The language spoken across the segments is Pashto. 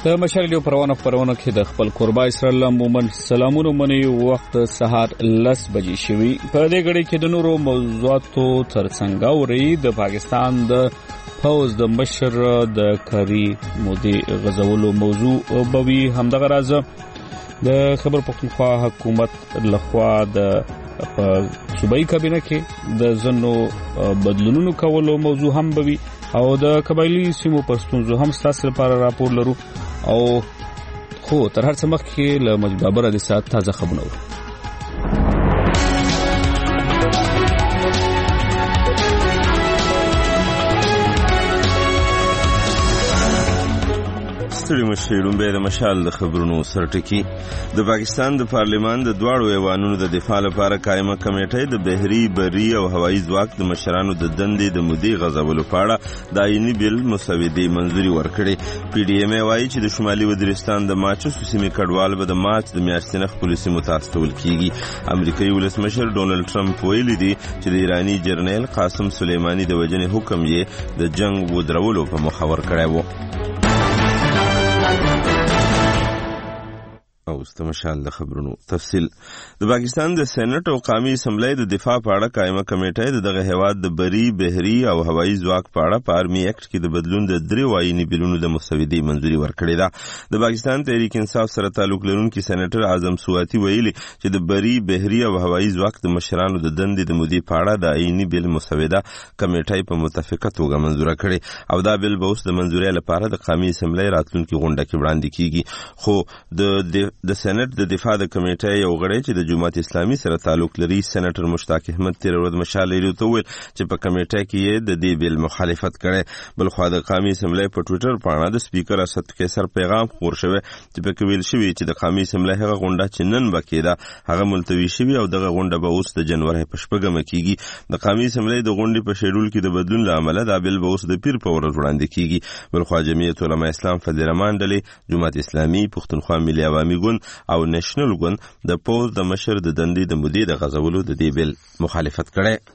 د مشال یو پروانه کې د خپل قربا اسرائیل مومن سلامونه منی وخت سهار 10 بجې شوی. په دې غړي کې د نورو موضوعاتو ترڅنګ اوري د پاکستان د فوز د مشر د کری مودي غزولو موضوع بوي. همدغه راز د خبر پختونخوا حکومت لخوا د صوبایي کابینه کې د زنو بدلونونو کولو موضوع هم بوي او د قبایلی سیمو پښتونزو هم ستاسو لپاره راپور لرو او خو تر هر څه مخکې له مجید بابر د سات تازه خبرونه ستړي مشرون به د مشال د خبرونو سرټکی. د پاکستان د پارلیمان د دواړو ایوانونو د دفاع لپاره قائمه کمیټه د بحري بري او هوایي ځواک د مشرانو د دندې د مودي غزولو په اړه د آئینی بل مسودې منځوري ورکړې. پی ډی ایم وايي چې د شمالي وزیرستان د ماچوس سیمې کډوال به د مارچ د میاشتې نه خپل سیمو ته استول کیږي. امریکایي ولسمشر ډونالد ټرمپ ویلي دی چې د ایرانی جنرال قاسم سلیمانی د وجنې حکم یې د جنگ ودرولو په مخ ور کړی و. او استمشال د خبرونو تفصیل. د پاکستان د سېنات او قومي اسمبلی د دفاع په اړه قائمه کمیټه دغه هیواد د بری بحري او هوایي ځواک په اړه په آرمي اکټ کې د بدلون د درې آئینی بلونو د مسودې منځوري ورکړې ده. د پاکستان تحریک انصاف سره تعلق لرونکي سېنیټر اعظم سواتی ویلي چې د بری بحري او هوایي ځواک د مشرانو د دندې د مودي په اړه د آئینی بل مسوده کمیټه په متفقه توګه منځوره کړې او دا بل به اوس د منځوري لپاره د قومي اسمبلی راتلونکي غونډه کې وړاندې کیږي. خو د سېنات د دفاع د کمیټې یو غړی چې د جماعت اسلامي سره تعلق لري سېنیټر مشتاق احمد تیر ورځ مشال لري ته ویل چې په کمیټه کې د دې بل مخالفت کړي. بل خو د قومي اسمبلی په ټوئیټر باندې د سپیکر اسد قیصر پیغام خور شوی چې په کویل شوی چې د قومي اسمبلی هغه غونډه چې نن بکیده هغه ملتوي شوی او دغه غونډه به اوس د جنوري په شپږم کېږي. د قومي اسمبلی د غونډې په شیډول کې د بدلون لامل دا بل به اوس د پیر په ورځ وړاندې کیږي. بل خو جمعیت علماء اسلام فضیل الرحمن ډلې جماعت اسلامي پښتونخوا ملي عوامي ګوند او نېشنل ګوند د پوز د مشر د دندې د مودي د غزولو د دې بل مخالفت کړي.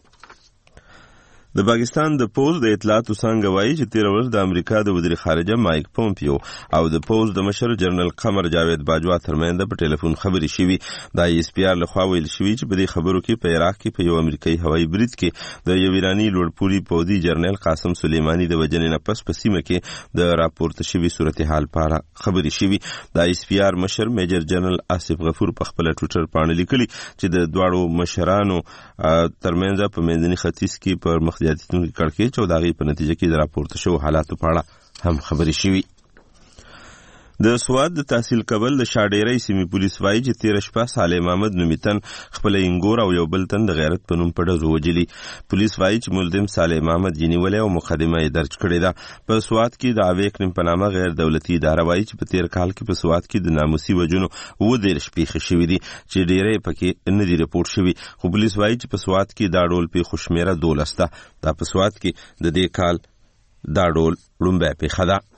د پاکستان د پوز د اطلاعاتو څنګه وایي چې تیر ورځ د امریکا د وزیر خارجه مایک پومپیو او د پوز د مشر جنرال قمر جاوید باجوا ترمنځ په ټلیفون خبرې شوې. د ایس پی آر لخوا ویل شوې چې په دې خبرو کې په عراق کې په یو امریکایي هوایي برید کې د یو ایرانی لوړپوړي پوځي جنرال قاسم سلیمانی د وجنې نه پس په سیمه کې د راپورته شوي صورتحال په اړه خبرې شوې. د ایس پی آر مشر میجر جنرال آصف غفور په خپل ټوئیټر باندې لیکلي چې د دواړو مشرانو ترمنځ په منځني ختیځ کې پر مخ زیاتېدونکي کړکېچ او د هغې په نتیجه کې د راپورته شوو حالاتو په اړه هم خبرې شوي. د سوات د تحصیل کبل د شاډيري سیمې پولیس وایي چې تیر شپه صالح محمد نومیتن خپل انګور او یو بل تن د غیرت په نوم په ډزو وجلي. پولیس وایي چې ملزم صالح محمد جنیولې او مقدمه یې درج کړې ده. په سوات کې د اویک نیم په نامه غیر دولتي اداره وایي چې په تیر کال کې په سوات کې د ناموسي وجونو 13 پیښې شوې دي چې ډېرې پکې نه دي رپورټ شوي. خو پولیس وایي چې په سوات کې دا ډول پیښو شمیره 12 ده. دا په سوات کې د دې کال دا ډول لومبه پیښه ده.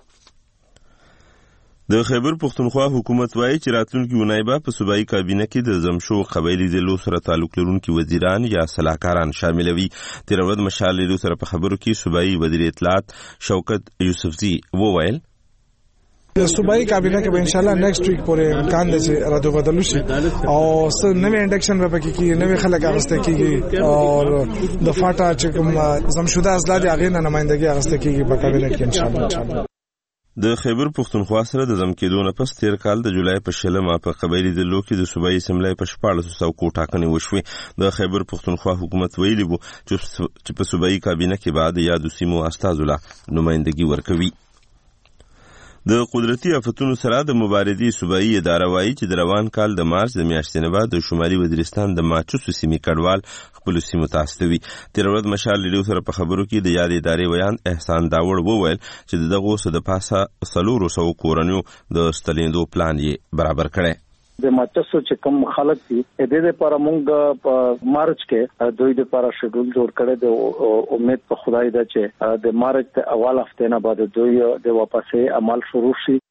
د خیبر پختونخوا حکومت وایي چې راتلونکي اونۍ به په صوبایي کابینه کې د زمشو قبایلي ضلعو سره تعلق لرونکي وزیران یا سلاکاران شاملوي. تیر ورځ مشال لیدو سره په خبرو کې صوبایي وزیر اطلاعات شوکت یوسفزي وویل د صوبایي کابینه کې به ان شاء الله نیکسټ ویک پورې امکان دی چې راتو بدلو شي او نوې انډکشن به پکې کیږي، نوې خلک اغسته کیږي او د فاټا چې کوم زمشوده اضلاع دي هغه نه نمائندګي اغسته کیږي په کابینه کې ان شاء الله. د خیبر پختونخوا سره د زم کېدو نه پس تیر کال د جولای په 16 په قبایلی ضلعو کې د صوبایي اسمبلی په 1400 ټاکنې وشوې. د خیبر پختونخوا حکومت ویلي وو چې په صوبایي کابینه کې بعد یادو سیمو استازو له نمائندګي ورکوي. د قدرتي آفتونو سره د مبارزې صوبایي اداره وایي چې د روان کال د مارچ د میاشتې نه بعد د شمالي وزیرستان د ماچوس سیمې کډوال خپل سیمو ته استوي. تیر ورځ مشال لیدو سره په خبرو کې د یاد ادارې ویان احسان داوړ وویل چې دغه څه د پاسه 300 کورنیو د ستلیندو پلان یې برابر کړی. د ماچسو چې کوم خلک دي د دې لپاره موږ په مارچ کې دوی د لپاره شیډول جوړ کړی د امید په خدای دا چې د مارچ د اول هفته نه بعد دوی د واپسې عمل شروع شي.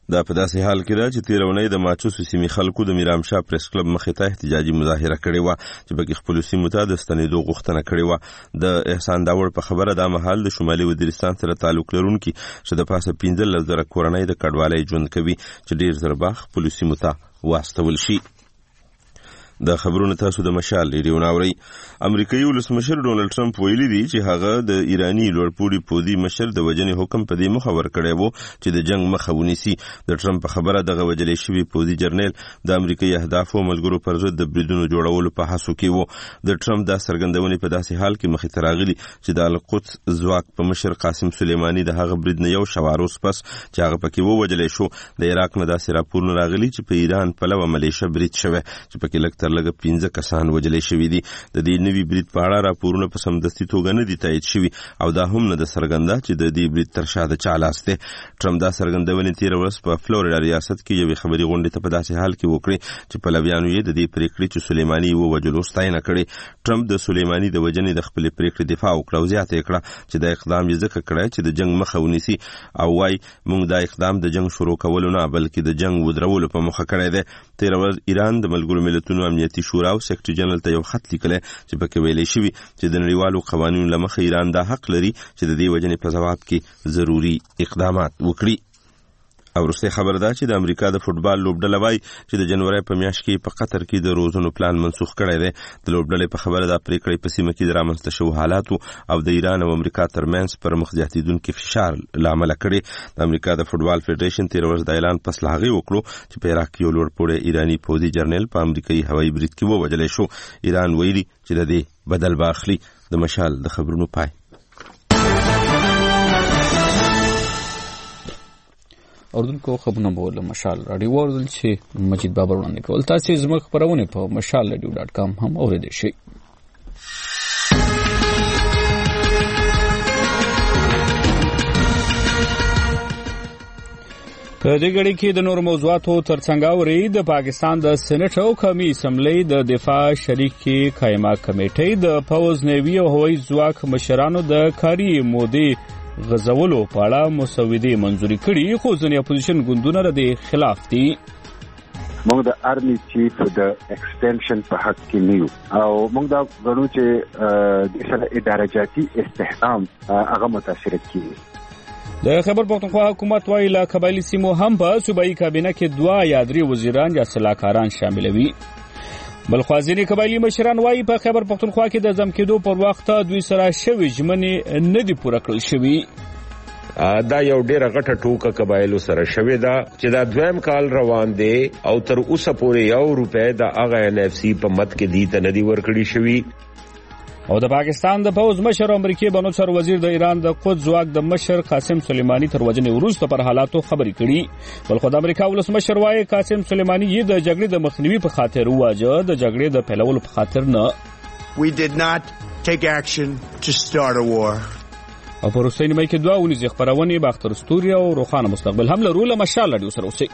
دا په داسې حال کې ده چې تېره اونۍ د ماچوسو سیمې خلکو د میرامشاه پریس کلب مخې ته احتجاجي مظاهره کړې وه چې پکې خپلو سیمو ته د ستنېدو غوښتنه کړې وه. د احسان داوړ په خبره دا مهال د شمالي وزیرستان سره تعلق لرونکي چې د پاسه 15,000 کورنۍ د کډوالۍ ژوند کوي چې ډېر زر به خپلو سیمو ته واستول شي. د خبرونو تاسو د مشال ریډیو ناوري. امریکایي ولسمشر ډونالد ټرمپ ویلي دی چې هغه د ایرانی لوړپوړي پوځي مشر د وژنې حکم په دې مخه ورکړی وو چې د جنگ مخه ونیسي. د ټرمپ په خبره دغه وژلې شوي پوځي جرنیل د امریکایي اهدافو ملګرو پر ضد د بریدونو جوړولو په هڅو کې وو. د ټرمپ دا څرګندونې په داسې حال کې مخې ته راغلي چې د القدس ځواک په مشر قاسم سلیماني د هغه برید نه یو شواروز پس چې هغه پکې ووژلې شو. د عراق نه داسې راپورونه راغلي چې په ایران پلوه ملیشه برید شوی چې پکې لږ لږ 15 کسان وژل شوي دي. د دې نوي برید په اړه راپورونه په سمدستي توګه نه دي تایید شوي او دا هم نه ده څرګنده چې د دې برید تر شا د چا لاس دی. ټرمپ دا څرګندونې تېره ورځ په فلوریډا ریاست کې یوې خبري غونډې ته په داسې حال کې وکړې چې پلویانو یې د دې پرېکړې چې سلیماني ووژلو ستاینه کړې. ټرمپ د سلیماني د وژنې د خپلې پرېکړې دفاع وکړه او زیاته یې کړه چې دا اقدام یې ځکه کړی چې د جنګ مخه ونیسي او وایي موږ دا اقدام د جنګ شروع کولو نه بلکې د جنګ ودرولو په موخه کړی دی. تېره ورځ ایران د ملګرو ملتونو امنیتي شورا او سیکرټري جنرال ته یو خط لیکلی چې پکې ویلې شوي چې د نړیوالو قوانینو له مخې ایران دا حق لري چې د دې وژنې په ځواب کې ضروري اقدامات وکړي. او وروستۍ خبره ده چې د امریکا د فوټبال لوبډله وایي چې د جنوري په میاشت کې په قطر کې د روزنو پلان منسوخ کړی دی. د لوبډلې په خبره دا پرېکړې په سیمه کې د رامنځته شوو حالاتو او د ایران او امریکا ترمنځ پر مخ زیاتېدونکي فشار له امله کړې. د امریکا د فوټبال فدریشن تېره ورځ د اعلان پس له هغې وکړو چې په عراق کې یو لوړپوړی ایراني پوځي جرنیل په امریکایي هوایي برید کې ووژلی شو. ایران ویلي چې د دې بدل به اخلي. د مشال د خبرونو پای. اوردونکو خبرونه به له مشال راډیو واورېدل چې مجید بابر وړاندې کول. تاسې زموږ خپرونې په mashalradio.com هم اورېدی شئ. په دې غړي کې د نور موضوعاتو ترڅنګ اوري د پاکستان د سېنات او قومي اسمبلی د دفاع شریکي قائمه کمیټې د پوز نیوي او هوایي ځواک مشرانو د کاري مودې غزولو په اړه مسودې منځوري کړي خو ځینې اپوزیشن ګوندونه د خلاف دي. موږ د آرمي چیف د ایکسټنشن په حق کې نیو او موږ دا غواړو چې د سره اداره جاتي استحکام هغه متاثر کیږي. د خیبر پختونخوا حکومت وايي لا قبایلی سیمو هم په صوبایي کابینه کې 2 یا 3 وزیران یا سلاکاران شاملوي. بل خوازینی قبایلی مشران وايي په خیبر پختونخوا کې د ځم کېدو پر وخت دوی سره شوي ژمنې نه دي پوره کړل شوي. دا یو ډیره غټه ټوکه قبایلو سره شوې ده چې دا دویم کال روان دی او تر اوسه پورې 1 روپۍ د هغه NFC په مت کې دي ته نه دي ورکړي شوي. او د پاکستان د پوز مشر امریکای بنوڅر وزیر د ایران د قدس ځواک د مشر قاسم سلیمانی تر وژنې وروسته پر حالاتو خبرې کړي. بل خو د امریکا ولس مشر وايي قاسم سلیمانی یې د جګړې د مخنیوي په خاطر واجه د جګړې د پیلولو په خاطر نه. We did not take action to start a war. او په روسي نیمه کې 2 ونیزې خبرونه باختر استوري او روخانه مستقبل هم لرو له مشال راډیو سره اوسئ.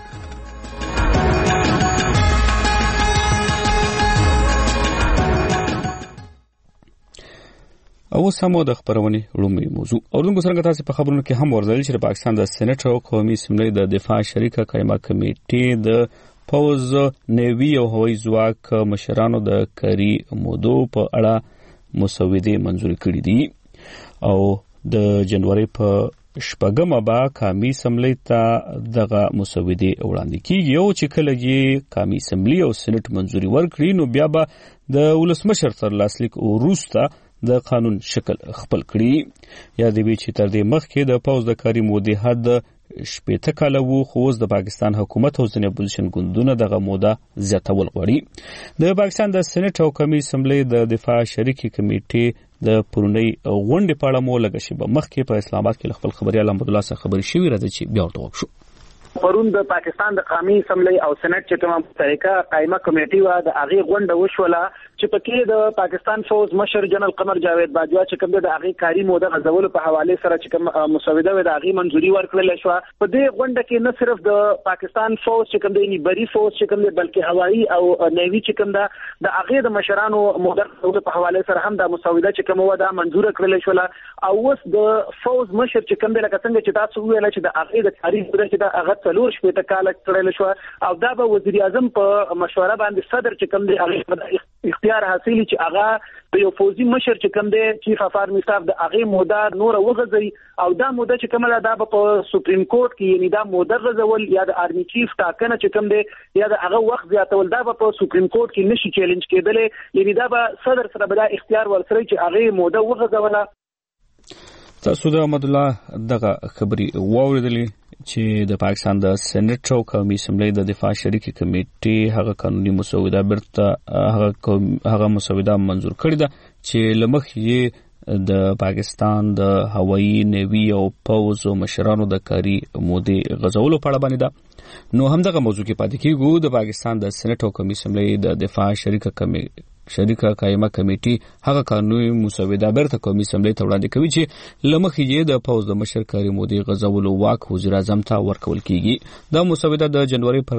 او سمو د خبرونې لومړی موضوع اوردونکو څنګه تاسو په خبرونو کې هم ورزل چې پاکستان د سېنات او قومي اسمبلی د دفاع شریکه قائمه کمیټې د پوز نیوي او هوایي ځواک مشرانو د کاري مودو په اړه مسودې منځوري کړې دي او د جنوري په شپږمه به قومي اسمبلی ته دغه مسودې وړاندې کیږي او چې کله یې قومي اسمبلی او سېنات منځوري ورکړي نو بیا به د ولسمشر تر لاسلیک وروسته د قانون شکل خپل کړي. یا د وی چې تر دې مخکې د پوز د کاري مودې حد 18 کاله وو خو اوس د پاکستان حکومت او ځینې اپوزیشن ګوندونه دغه موده زیاتول غواړي. د پاکستان د سېنات او قومي اسمبلی د دفاع شریکي کمیټې د پرونی غونډې په اړه مو لږ شی په مخکې په اسلام آباد کې خپل خبري احمد الله سره خبري شوې راځي چې بیا ورته وښو. پرون د پاکستان د قومي اسمبلی او سېنات چې کومه طریقه قائمه کمیټې و د هغه غونډه وشوله چې پکې د پاکستان فوز مشر جنرال قمر جاوید باجوا چې کوم د هغه کاری موده غزول په حواله سره چې کوم مسوده و د هغه منځوري ورکړل شو په دې غونډه کې نه صرف د پاکستان فوز چې کوم د بری فوز چې کوم بلکې هوایی او نیوی چې کوم د هغه د مشرانو موده غزول په حواله سره هم د مسوده چې کوم و د منځور کړل شو او اوس د فوز مشر چې کوم د لکه څنګه چې تاسو ویل چې د هغه د کاری موده چې د هغه څلور شپې کال کړل شو او دا به وزیر اعظم په مشوره باندې صدر چې کوم د هغه اختیار حاصل چې هغه په یو فوزي مشر چې کوم دی چیف اف آرمی سټاف د هغه موده نور وغځي او دا موده چې کومه ده په سپریم کورټ کې یعنی دا موده غځول یا د آرمی چیف ټاکنه چې کوم دی یا د هغه وخت زیاتول دا په سپریم کورټ کې نشي چیلنج کېدل یعنی دا به صدر سره بل اختیار ورسره چې هغه موده وغځوله. تاسو د احمد الله دغه خبري واوریدلې چې د پاکستان د سېنات او قومي اسمبلی د دفاع شریکي کمیټې هغه قانوني مسوده برته هغه مسوده منظور کړی ده چې لمخ یې د پاکستان د هوایی نیوی او پوز او مشرانو د کاری مودي غزولو په اړه باندې ده. نو هم دغه موضوع کې پاتې کیږو. د پاکستان د سېنات او قومي اسمبلی د دفاع شریکه قائمه کمیټې هغه قانوني مسوده برته قومي اسمبلی ته وړاندې کوي چې لمخ یې د پوز د مشر کاری مودي غزولو واک وزیر اعظم ته ورکول کیږي. دا مسوده د جنوري پر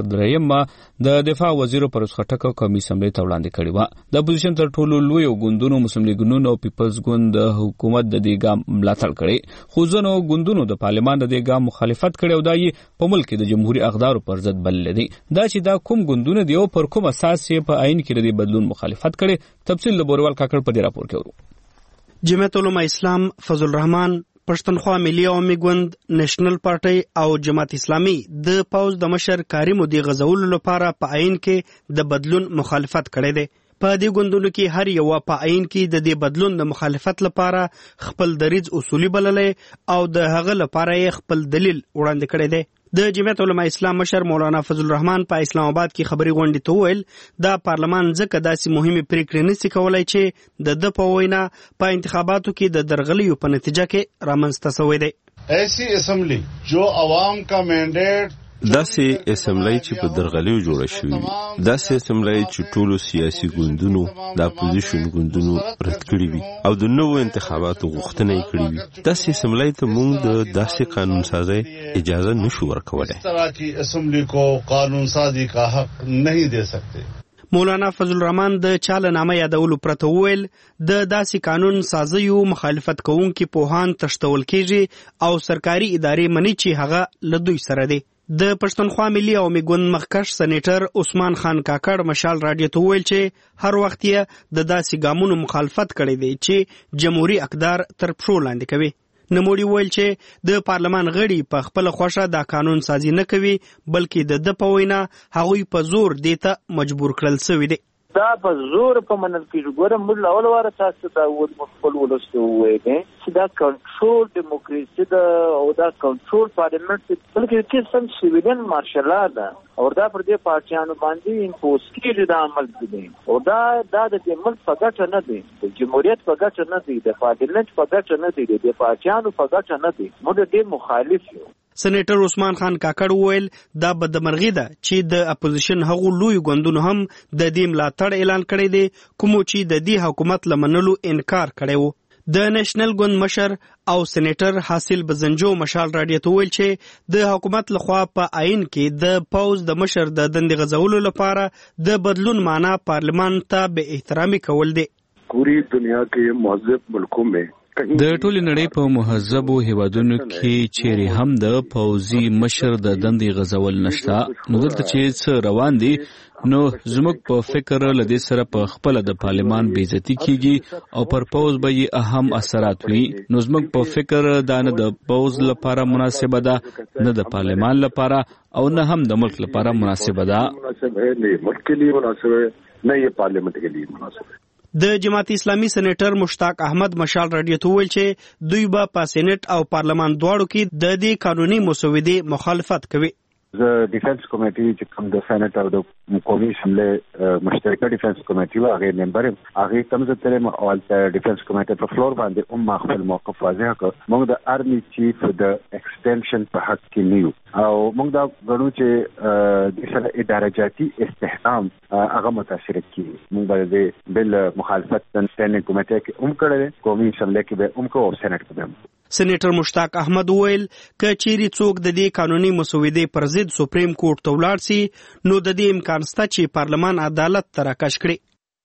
3 د دفاع وزیر پروس خټک قومي اسمبلی ته وړاندې کړي و. د اپوزیشن تر ټولو لوی ګوندونو مسلم لیګونو او پیپلز ګوند د حکومت د دې ګام ملاتړ کړي خو ځینو ګوندونو د پارلمان د دې ګام مخالفت کړي او دا یې په ملک د جمهوریت اقدارو پر ضد بلل دي. دا چې دا کوم ګوندونه دی او پر کوم اساس یې په عین کې د بدلون مخالفت کړي تفصیل د بوروال کاکړ په دې راپور کې ورو. جمعیت علماء اسلام، فضل الرحمن، پښتونخوا ملي عوامي ګوند، نېشنل پارټي او جماعت اسلامي د پوز د مشر کاری مودي غزولو لپاره په عین کې د بدلون مخالفت کړي دي. په دې ګوندونو کې هر یو په عین کې د دې بدلون د مخالفت لپاره خپل دریځ اصولي بللې او د هغه لپاره یې خپل دلیل وړاندې کړی دی. د جمعیت علماء اسلام مشر مولانا فضل الرحمن په اسلام آباد کې خبري غونډې ته وویل دا پارلمان ځکه داسې مهمه پریکړې نشي کولای چې د په وینا په انتخاباتو کې د درغلیو په نتیجه کې رامنځته شوی دی. ایسی اسمبلی جو عوام کا مینډیټ داسې اسمبلی چې په درغلیو جوړه شوې وي، داسې اسمبلی چې ټولو سیاسي ګوندونو د اپوزیشن ګوندونو رد کړي وي او د نوو انتخاباتو غوښتنه یې کړې وي، داسې اسمبلی ته موږ د داسې قانون سازۍ اجازه نشو ورکولی. اس طرح کی اسمبلی کو قانون سازی کا حق نہیں دے سکتے. مولانا فضل الرحمن د چالنامه یادولو پرته وویل د داسې قانون سازیو مخالفت کوونکي پوهان تشتول کیږي او سرکاري ادارې مني چې هغه له دوی سره دي. د پښتونخوا ملي عوامي ګوند مخکښ سېنیټر عثمان خان کاکړ مشال راډیو ته وویل چې هر وخت یې د داسې ګامونو مخالفت کړی دی چې جمهوریت اقدار تر پښو لاندې کوي. نوموړي وویل چې د پارلمان غړي په خپل خوښه دا قانون سازي نه کوي بلکې د په وینا هغوی په زور دې ته مجبور کړل شوي دي. دا په زور په منل کې ګورم موږ اول واره تاسو ته خپل ولستو وایي چې دا کنټرول دیموکراسي دا او دا کنټرول پارلیمنت بلکې چې سم سیویلین مارشل ده او دا پر دې پارټیانو باندې امپوز کېږي دا عمل دي او دا د ملک په ګټه نه دی، د جمهوریت په ګټه نه دی، د پارلیمنت په ګټه نه دی، د پارټیانو په ګټه نه دی. موږ دې مخالف یو. سېنیټر عثمان خان کاکړ وویل دا بدمرغي ده چې د اپوزیشن هغو لوی ګوندونو هم د دې ملاتړ اعلان کړی دی کومو چې د دې حکومت لمنلو انکار کړی وو. د نېشنل ګوند مشر او سېنیټر حاصل بزنجو مشال راډیو ته ویل چې د حکومت لخوا په عین کې د پوز د مشر د دندې غځولو لپاره د بدلون معنا پارلمان ته به احترامي کول دي. پوری دنیا کې مهذب ملکوں میں د ټولې نړۍ په مهذبو هیوادونو کې چیرې هم د پوځي مشر د دندې غځول نشته، نو دلته چې څه روان دي نو زموږ په فکر لدې سره په خپل د پارلمان بیزتی کیږي او پر پوز به یې اهم اثرات وي. نو زموږ په فکر دا نه د پوز لپاره مناسبه ده، نه د پارلمان لپاره او نه هم د ملک لپاره مناسبه ده. ملک کے لیے مناسب ہے نه یې پارلیمنت کے لیے مناسب ہے. د جماعت اسلامي سېنیټر مشتاق احمد مشال راډیو ته ویل چې دوی به په سېنات او پارلمان دواړو کې د دې قانوني مسودې مخالفت کوي. زه ډیفنس کمیټې چې کوم د سېنات او د قومي اسمبلی مشترکه ډیفنس کمیټې و هغه ممبر هغه کوم زه ترې اول ډیفنس کمیټې په فلور باندې خپل موقف واضح کړ. موږ د آرمي چیف د ایکسټنشن په حق کې نیو او موږ دا غواړو چې د سره ادارجاتي استحکام هغه متاثر کیږي. موږ باندې بل مخالفت د سېنات کمیټې کې کړل، قومي اسمبلی کې به کو او سېنات کې به. سېنیټر مشتاق احمد وویل که چیرې څوک د دې قانوني مسودې پر ضد سپریم کورټ ته ولاړ سي نو د دې امکان شته چې پارلمان عدالت ته راکش کړي.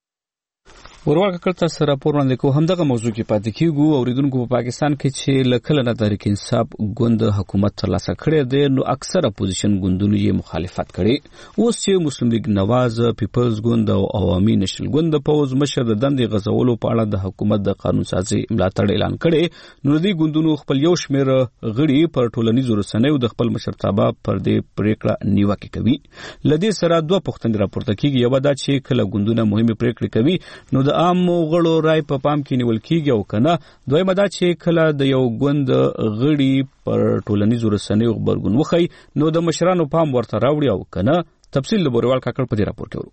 ورواکه کړه سره راپور وړاندې کوو. همدغه موضوع کې پاتې کیږو. اوریدونکو په پاکستان کې چې لکه نه تحریک انصاف ګوند حکومت ترلاسه کړی دی نو اکثر اپوزیشن ګوندونو یې مخالفت کړي. اوس چې مسلم لیگ نواز، پیپلز ګوند او عوامي نېشنل ګوند د پوز مشر د دندې غځولو په اړه د حکومت د قانون سازي ملاتړ اعلان کړي نو دې ګوندونو خپل یو شمېر غړي پر ټولنیزو رسنیو د خپل مشرتابه پر دې پریکړه نیوکه کوي. لدې سره دوه پوښتنې راپورته کیږي. یو دا چې کله ګوندونه مهمه پریکړه کوي نو د عام غړو رای په پام کې نیول کیږي او کنه. دویمه دا چې کله د یو ګوند غړي پر ټولنیزو رسنیو خبرګون وخی نو د مشرانو پام ورته راوړي او کنه. تفصیل د بوریوال کاکړ په دې راپور کې ورو.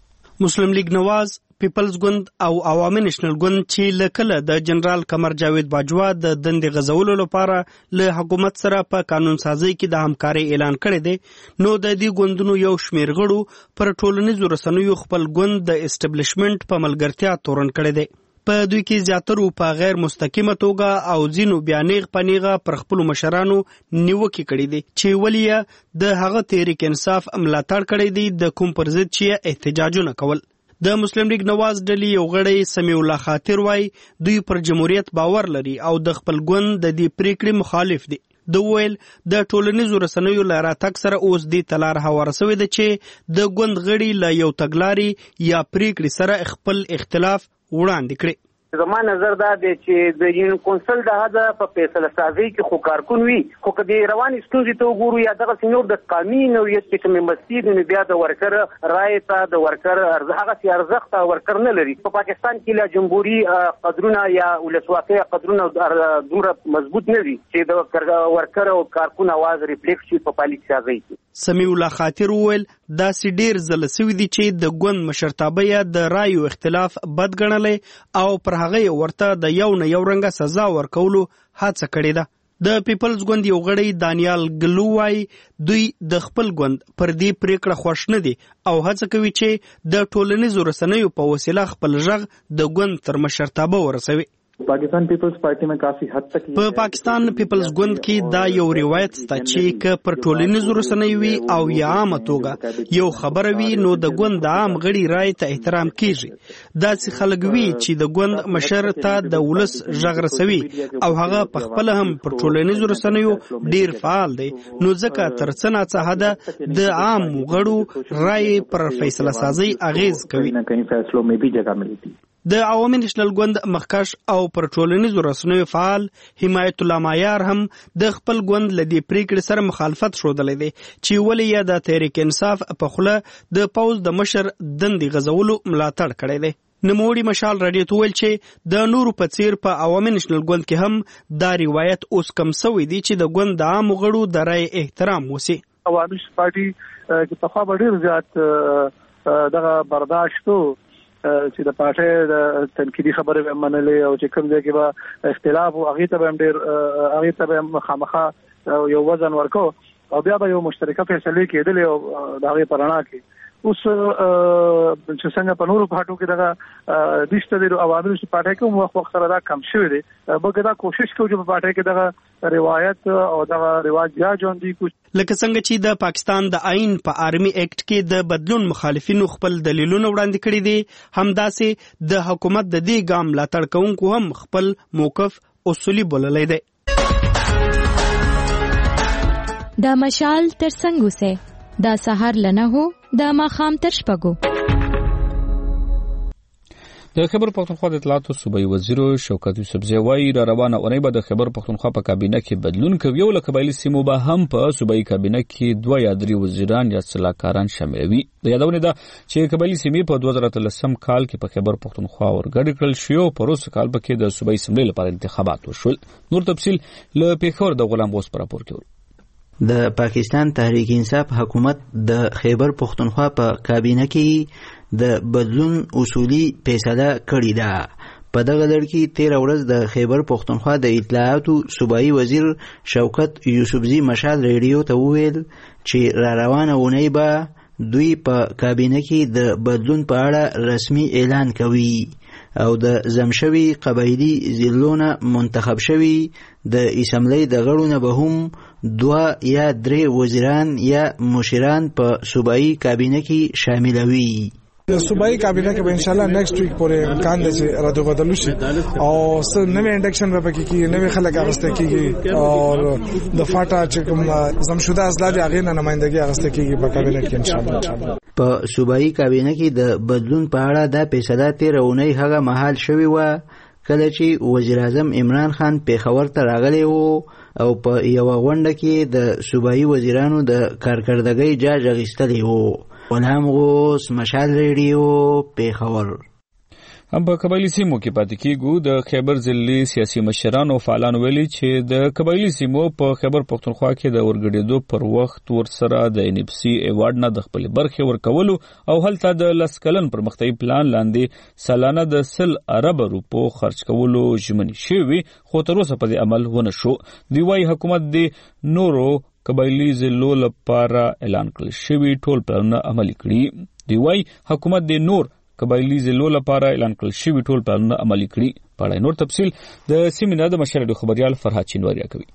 مسلم لیگ نواز، پیپلز ګوند او عوامي نېشنل ګوند چې لکله د جنرال قمر جاوید باجوا د دندې غځولو لپاره له حکومت سره په قانون سازي کې د همکاري اعلان کړی دی نو د دې ګوندونو یو شمېر غړو پر ټولنیزو رسنیو خپل ګوند د اسټابلیشمنت په ملګرتیا تورن کړی دی. په دوی کې زیاترو په غیر مستقیمه توګه او ځینو بیا نیغ پنیغه پر خپلو مشرانو نیوکې کړي دي چې ولې د هغه تحریک انصاف ملاتړ کړی دی د کوم پر ضد چې احتجاجونه کول. د مسلم لیگ نواز ډلې یو غړی سمیع الله خاطر وای دوی پر جمهوریت باور لري او د خپل ګوند د دې پریکړې مخالف دي. د ویل د ټولنیزو رسنیو له راتګ سره اوس دې تلار هواره شوی دی چې د ګوند غړي له یو تګلاري یا پریکړې سره خپل اختلاف وړاندې کړي. زما نظر دا دی چې د یونین کونسل د هدا په فیصله سازي کې خو کارکون وي خو کدي رواني ستونزې ته وګورو یا دغه سنور د قانوني نوعیت کې کوم مسید نه بیا د ورکر رائے ته د ورکر هغه سي ارزښت ورکر نه لري. په پاکستان کې لا جمهوریت قدرونه یا ولسواکۍ قدرونه دومره مضبوط نه دي چې د ورکر او کارکون आवाज ریفلیکټ شي په پالیسي سازي کې. سمیع الله خاطر وویل دا سي ډیر زله سوي دي چې د ګوند مشرتابه یا د رایو اختلاف بد ګڼلې او پر هغه ورته د یو نه یو رنګه سزا ورکولو هڅه کړې ده. د پیپلز ګوند یو غړی دانیال ګلو وای دوی د خپل ګوند پر دې پریکړه خوښ نه دي او هڅه کوي چې د ټولنیزو رسنیو په وسیله خپل ژغ د ګوند تر مشرتابه ورسوي. Pakistan peoples party में काफी हद तक په پاکستان پیپلز ګوند کې دا یو روایت سته چې ک پر ټولنیزو رسنیو او یا عامه توګه یو خبره وي نو د ګوند د عام غړي رائے ته احترام کیږي. دا چې خلک وي چې د ګوند مشر ته د ولس ژغ رسوي او هغه په خپل هم پر ټولنیزو رسنیو ډیر فعال دی نو ځکه ترڅنه څه حد د عام غړو رائے پر فیصله سازي اغیز کوي. فیصلو میں بھی جگہ ملتی. د عوامي نېشنل ګوند مخکش او پر ټولنیزو رسنیو فعال حمایت الله مایار هم د خپل ګوند لدی پریکړې سره مخالفت شودلې دي چې ولې یا د تحریک انصاف په خله د پوز د مشر دندې غځولو ملاتړ کړی دی. نموړي مشال رادیو ته ویل چې د نورو په څیر په عوامي نېشنل ګوند کې هم دا روایت اوس کم سوی دی چې د ګوند د عام غړو د رای احترام وسی. عوامي پارټي چې په خوا ډیر زیات دغه برداشت چې د پارټي د تنقیدي خبره ومنلې او چې کوم ځای کې به اختلاف او هغه ته هم ډیر هغه ته مخامخه یو وزن ورکو او بیا به یو مشترکه فیصله کېدلې او د هغه پرانا کې اوس چې څنګه په نورو پارټو کې دغه دشته د عوامي پارټي کوم وخت سره دا کم شوی دی بګه دا کوشش کوي چې په پارټي کې دغه روایت او دغه رواج بیا ژوندۍ کو. لکه څنګه چې د پاکستان د آئین په آرمي ایکټ کې د بدلون مخالفینو خپل دلیلونه وړاندې کړي دي همداسې د حکومت د دې ګام ملاتړ کوونکو هم خپل موقف اصولي بللی دی. د مشال تر څنګ اوسه دا سحر لنه هو د ماخام تر شپږو. د خبر پښتونخوا د اطلاعاتو صوبایي وزیر شوکت یوسفزی وایي را روانه اونۍ به د خبر پښتونخوا په کابینه کې بدلون کوي او له قبایلي سیمو به هم په صوبایي کابینه کې 2 یا 3 وزیران یا سلاکاران شاملوي. د یادونه ده چې قبایلي سیمې په 2013 کال کې په خبر پښتونخوا ورګډ کړل شو او په روس کال کې د صوبایي اسمبلی لپاره انتخابات وشول. نور تفصیل له پیښور د غلام غوث پر راپور کې. د پاکستان تحریک انصاف حکومت د خیبر پختونخوا په کابینه کې د بدلون اصولي فیصله کړې ده. په دغه لړ کې 13 ورځ د خیبر پختونخوا د اطلاعاتو صوبایي وزیر شوکت یوسفزي مشال ریډیو ته وویل چې را روانه اونۍ به دوی په کابینه کې د بدلون په اړه رسمي اعلان کوي او د زمشوي قبایلی ضلعونه منتخب شوي د اسمبلی د غړو نه به هم 2 یا 3 وزیران یا مشران په صوبایي کابینه کې شاملوي. د صوبایي کابینه کې به ان شاء الله نیکسټ ویک پورې امکان دی چې رادو بدلو شي او څه نوې انډکشن به پکې کیږي، نوې خلک اغسته کیږي او د فاټا چې کوم زمشوده اضلاع دي هغه نه نمائندګي اغسته کیږي په کابینه کې ان شاء الله. په صوبایي کابینه کې د بدلون په اړه د فیصله 13 اونۍ هغه مهال شوی و کله چې وزیر اعظم عمران خان پیښور ته راغلی و او په یو غونډه کې د صوبایي وزیرانو د کارکردګۍ جاج اخیستلی و. غلام غوث، مشال ریډیو، پیښور. هم په قبایلی سیمو کې پاتې کېږو. د خیبر ضلعي سیاسي مشرانو فعالانو ویلي چې د قبایلی سیمو په خیبر پختونخوا کې د ورګډېدو پر وخت ورسره د NFC ایوارډ نه د خپلې برخې ورکولو او هلته د 10 کلن پرمختیایي پلان لاندې سالانه د 100 ارب روپو خرج کولو ژمنې شوي، خو تر اوسه په دې عمل ونه شو. دوی وايي حکومت د نورو قبایلی ضلعو لپاره اعلان کړل شوي ټول پلانونه عملي کړي. دوی وايي حکومت د نور قبایلی ضلعو لپاره اعلان کړل شوي ټول پلانونه عملي کړي. په اړه نور تفصیل د سیمې نه د مشر خبريال فرهاد چینواریا کوي.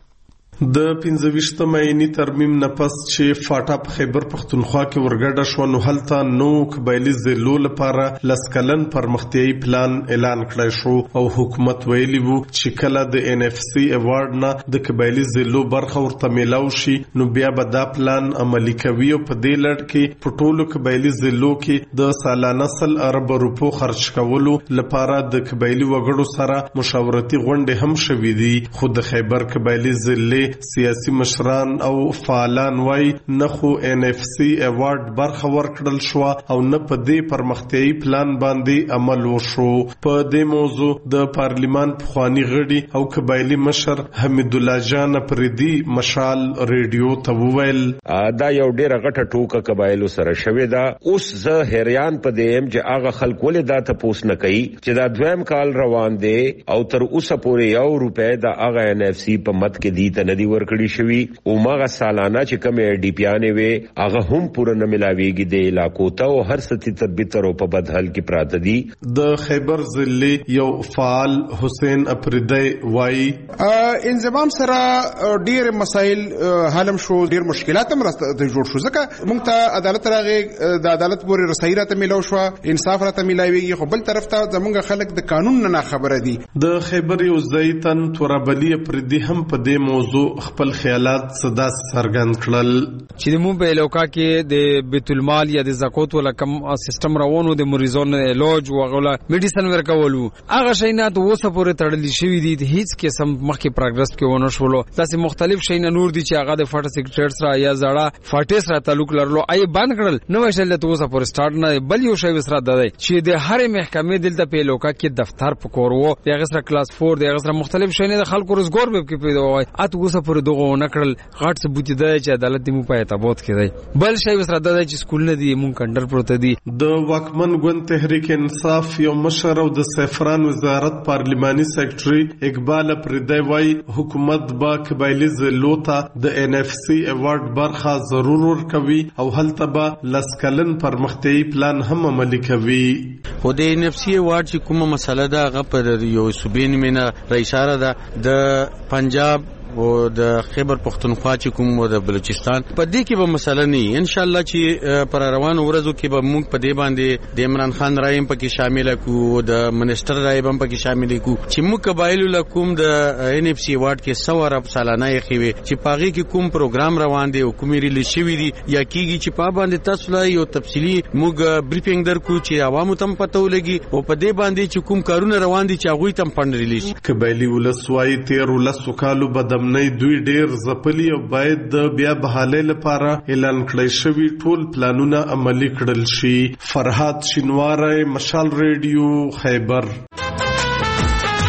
د 25 مې ترمیم نه پس چې فاټا په خیبر پختونخوا کې ورګډه شو نو هلته نو قبایلی ضلعو لپاره 10 کلن پرمختیایي پلان اعلان کړی شو او حکومت ویلي وو چې کله د NFC ایوارډ نه د قبایلی ضلعو برخه ورته میلاو شي نو بیا به دا پلان عملي کوي او په دې لړ کې په ټولو قبایلی ضلعو کې د سالانه 100 ارب روپو خرج کولو لپاره د قبایلی وګړو سره مشاورتي غونډې هم شوې دي. خو د خیبر قبایلی ضلع سیاسي مشران او فعالان وای نه خو NFC ایوارډ برخه ورکړل شو او نه په دې پرمختیایي پلان باندې عمل وشو. په دې موضوع د پارلیمان پخوانی غړي او قبایلی مشر حمید الله جان پردي مشال ریډیو ته وویل دا یو ډیره غټه ټوکه قبایلو سره شوې ده. اوس زه حیران پدېم چې هغه خلک ولې دا تاسو نه کوي چې دا دویم کال روان دي او تر اوسه پورې €1 د هغه NFC په مت کې دي ته ندي ورکړی شوی او ماغه سالانه چې کوم DPانه وي هغه هم پوره نه ملاويږي د علاقو ته او هر ستې تربیتر او په بدحل کې پراته دي. د خیبر ضلع یو فعال حسین افریدی وای انضمام سره ډیر مسایل حلم شو، ډیر مشکلات هم راته جوړ شو ځکه موږ ته عدالت راغی، د عدالت پورې رسایي راته میلاو شو، انصاف راته میلاويږي، خو بل طرف ته زمونږ خلک د قانون نه خبره دي. د خیبر یو زیتن تورابلی افریدی هم په دې موضوع خپل خیالات صدا څرګند کړل چې موږ په علاقه کې د بیت المال یا د زکات ولا کم سیستم روانو د مریضانو علاج او غولا میډیسن ورکولو هغه شینات اوسه پورې تړلې شوې دي، هیڅ قسم مخکې پروګرس کې ونه شولو. داسې مختلف شینه نور دي چې هغه د فاټ سیکریټر سره یا زړه فاټ سره تعلق لرلو ای بند کړل نو شل ته اوسه پورې سٹارټ نه بل یو شی وسره ده چې د هر محکمې دلته په علاقه کې دفتر پکور وو د هغه سره کلاس 4 د هغه سره مختلف شینه د خلکو روزګار به کې پیدا وای اته اوسه پورې دغه نکړل غټ ثبوت دی چې عدالت دې مو په اعتبار کې دی. بل شی وسره ده چې سکول نه دی مونږ کنډر پروت دی. د واکمن ګوند تحریک انصاف یو مشر او د سفران وزارت پارلیماني سیکریټري اقبال پردی وای حکومت با قبایلی ضلعو ته د NFC ایوارډ برخه ضرور ورکوي او هلته به 10 کلن پرمختیایي پلان هم عملي کوي. خو د NFC ایوارډ چې کومه مسله ده هغه پر یو صوبین مینه رئیساره ده د پنجاب او د خیبر پختونخوا چې کوم او د بلوچستان په دې کې به مسله نه ان شاء الله چې پر روانو ورځو کې به موږ په دې باندې د عمران خان رایم پکې شامل کو او د منسٹر رایم پکې شامل کو چې موږ قبایلو لکوم د NFC ایوارډ کې 100 ارب سالانه یې خوي چې پاغي کې کوم پروګرام روان دی او کومې ریلیز شوی دی یا کیږي چې په باندې تاسو لا یو تفصیلی موږ بریفینګ درکو چې عوامو تم پته ولګي او په دې باندې چې کوم کارونه روان دي چې هغه تم فند ریلیز قبایلی ولسوای 13 کالو بدم نه دوی ډیر زپلی او باید د بیا بحاله لپاره اعلان کړی شوی ټول پلانونه عملی کړل شي. فرهاد شینواری مشال ریډیو خیبر.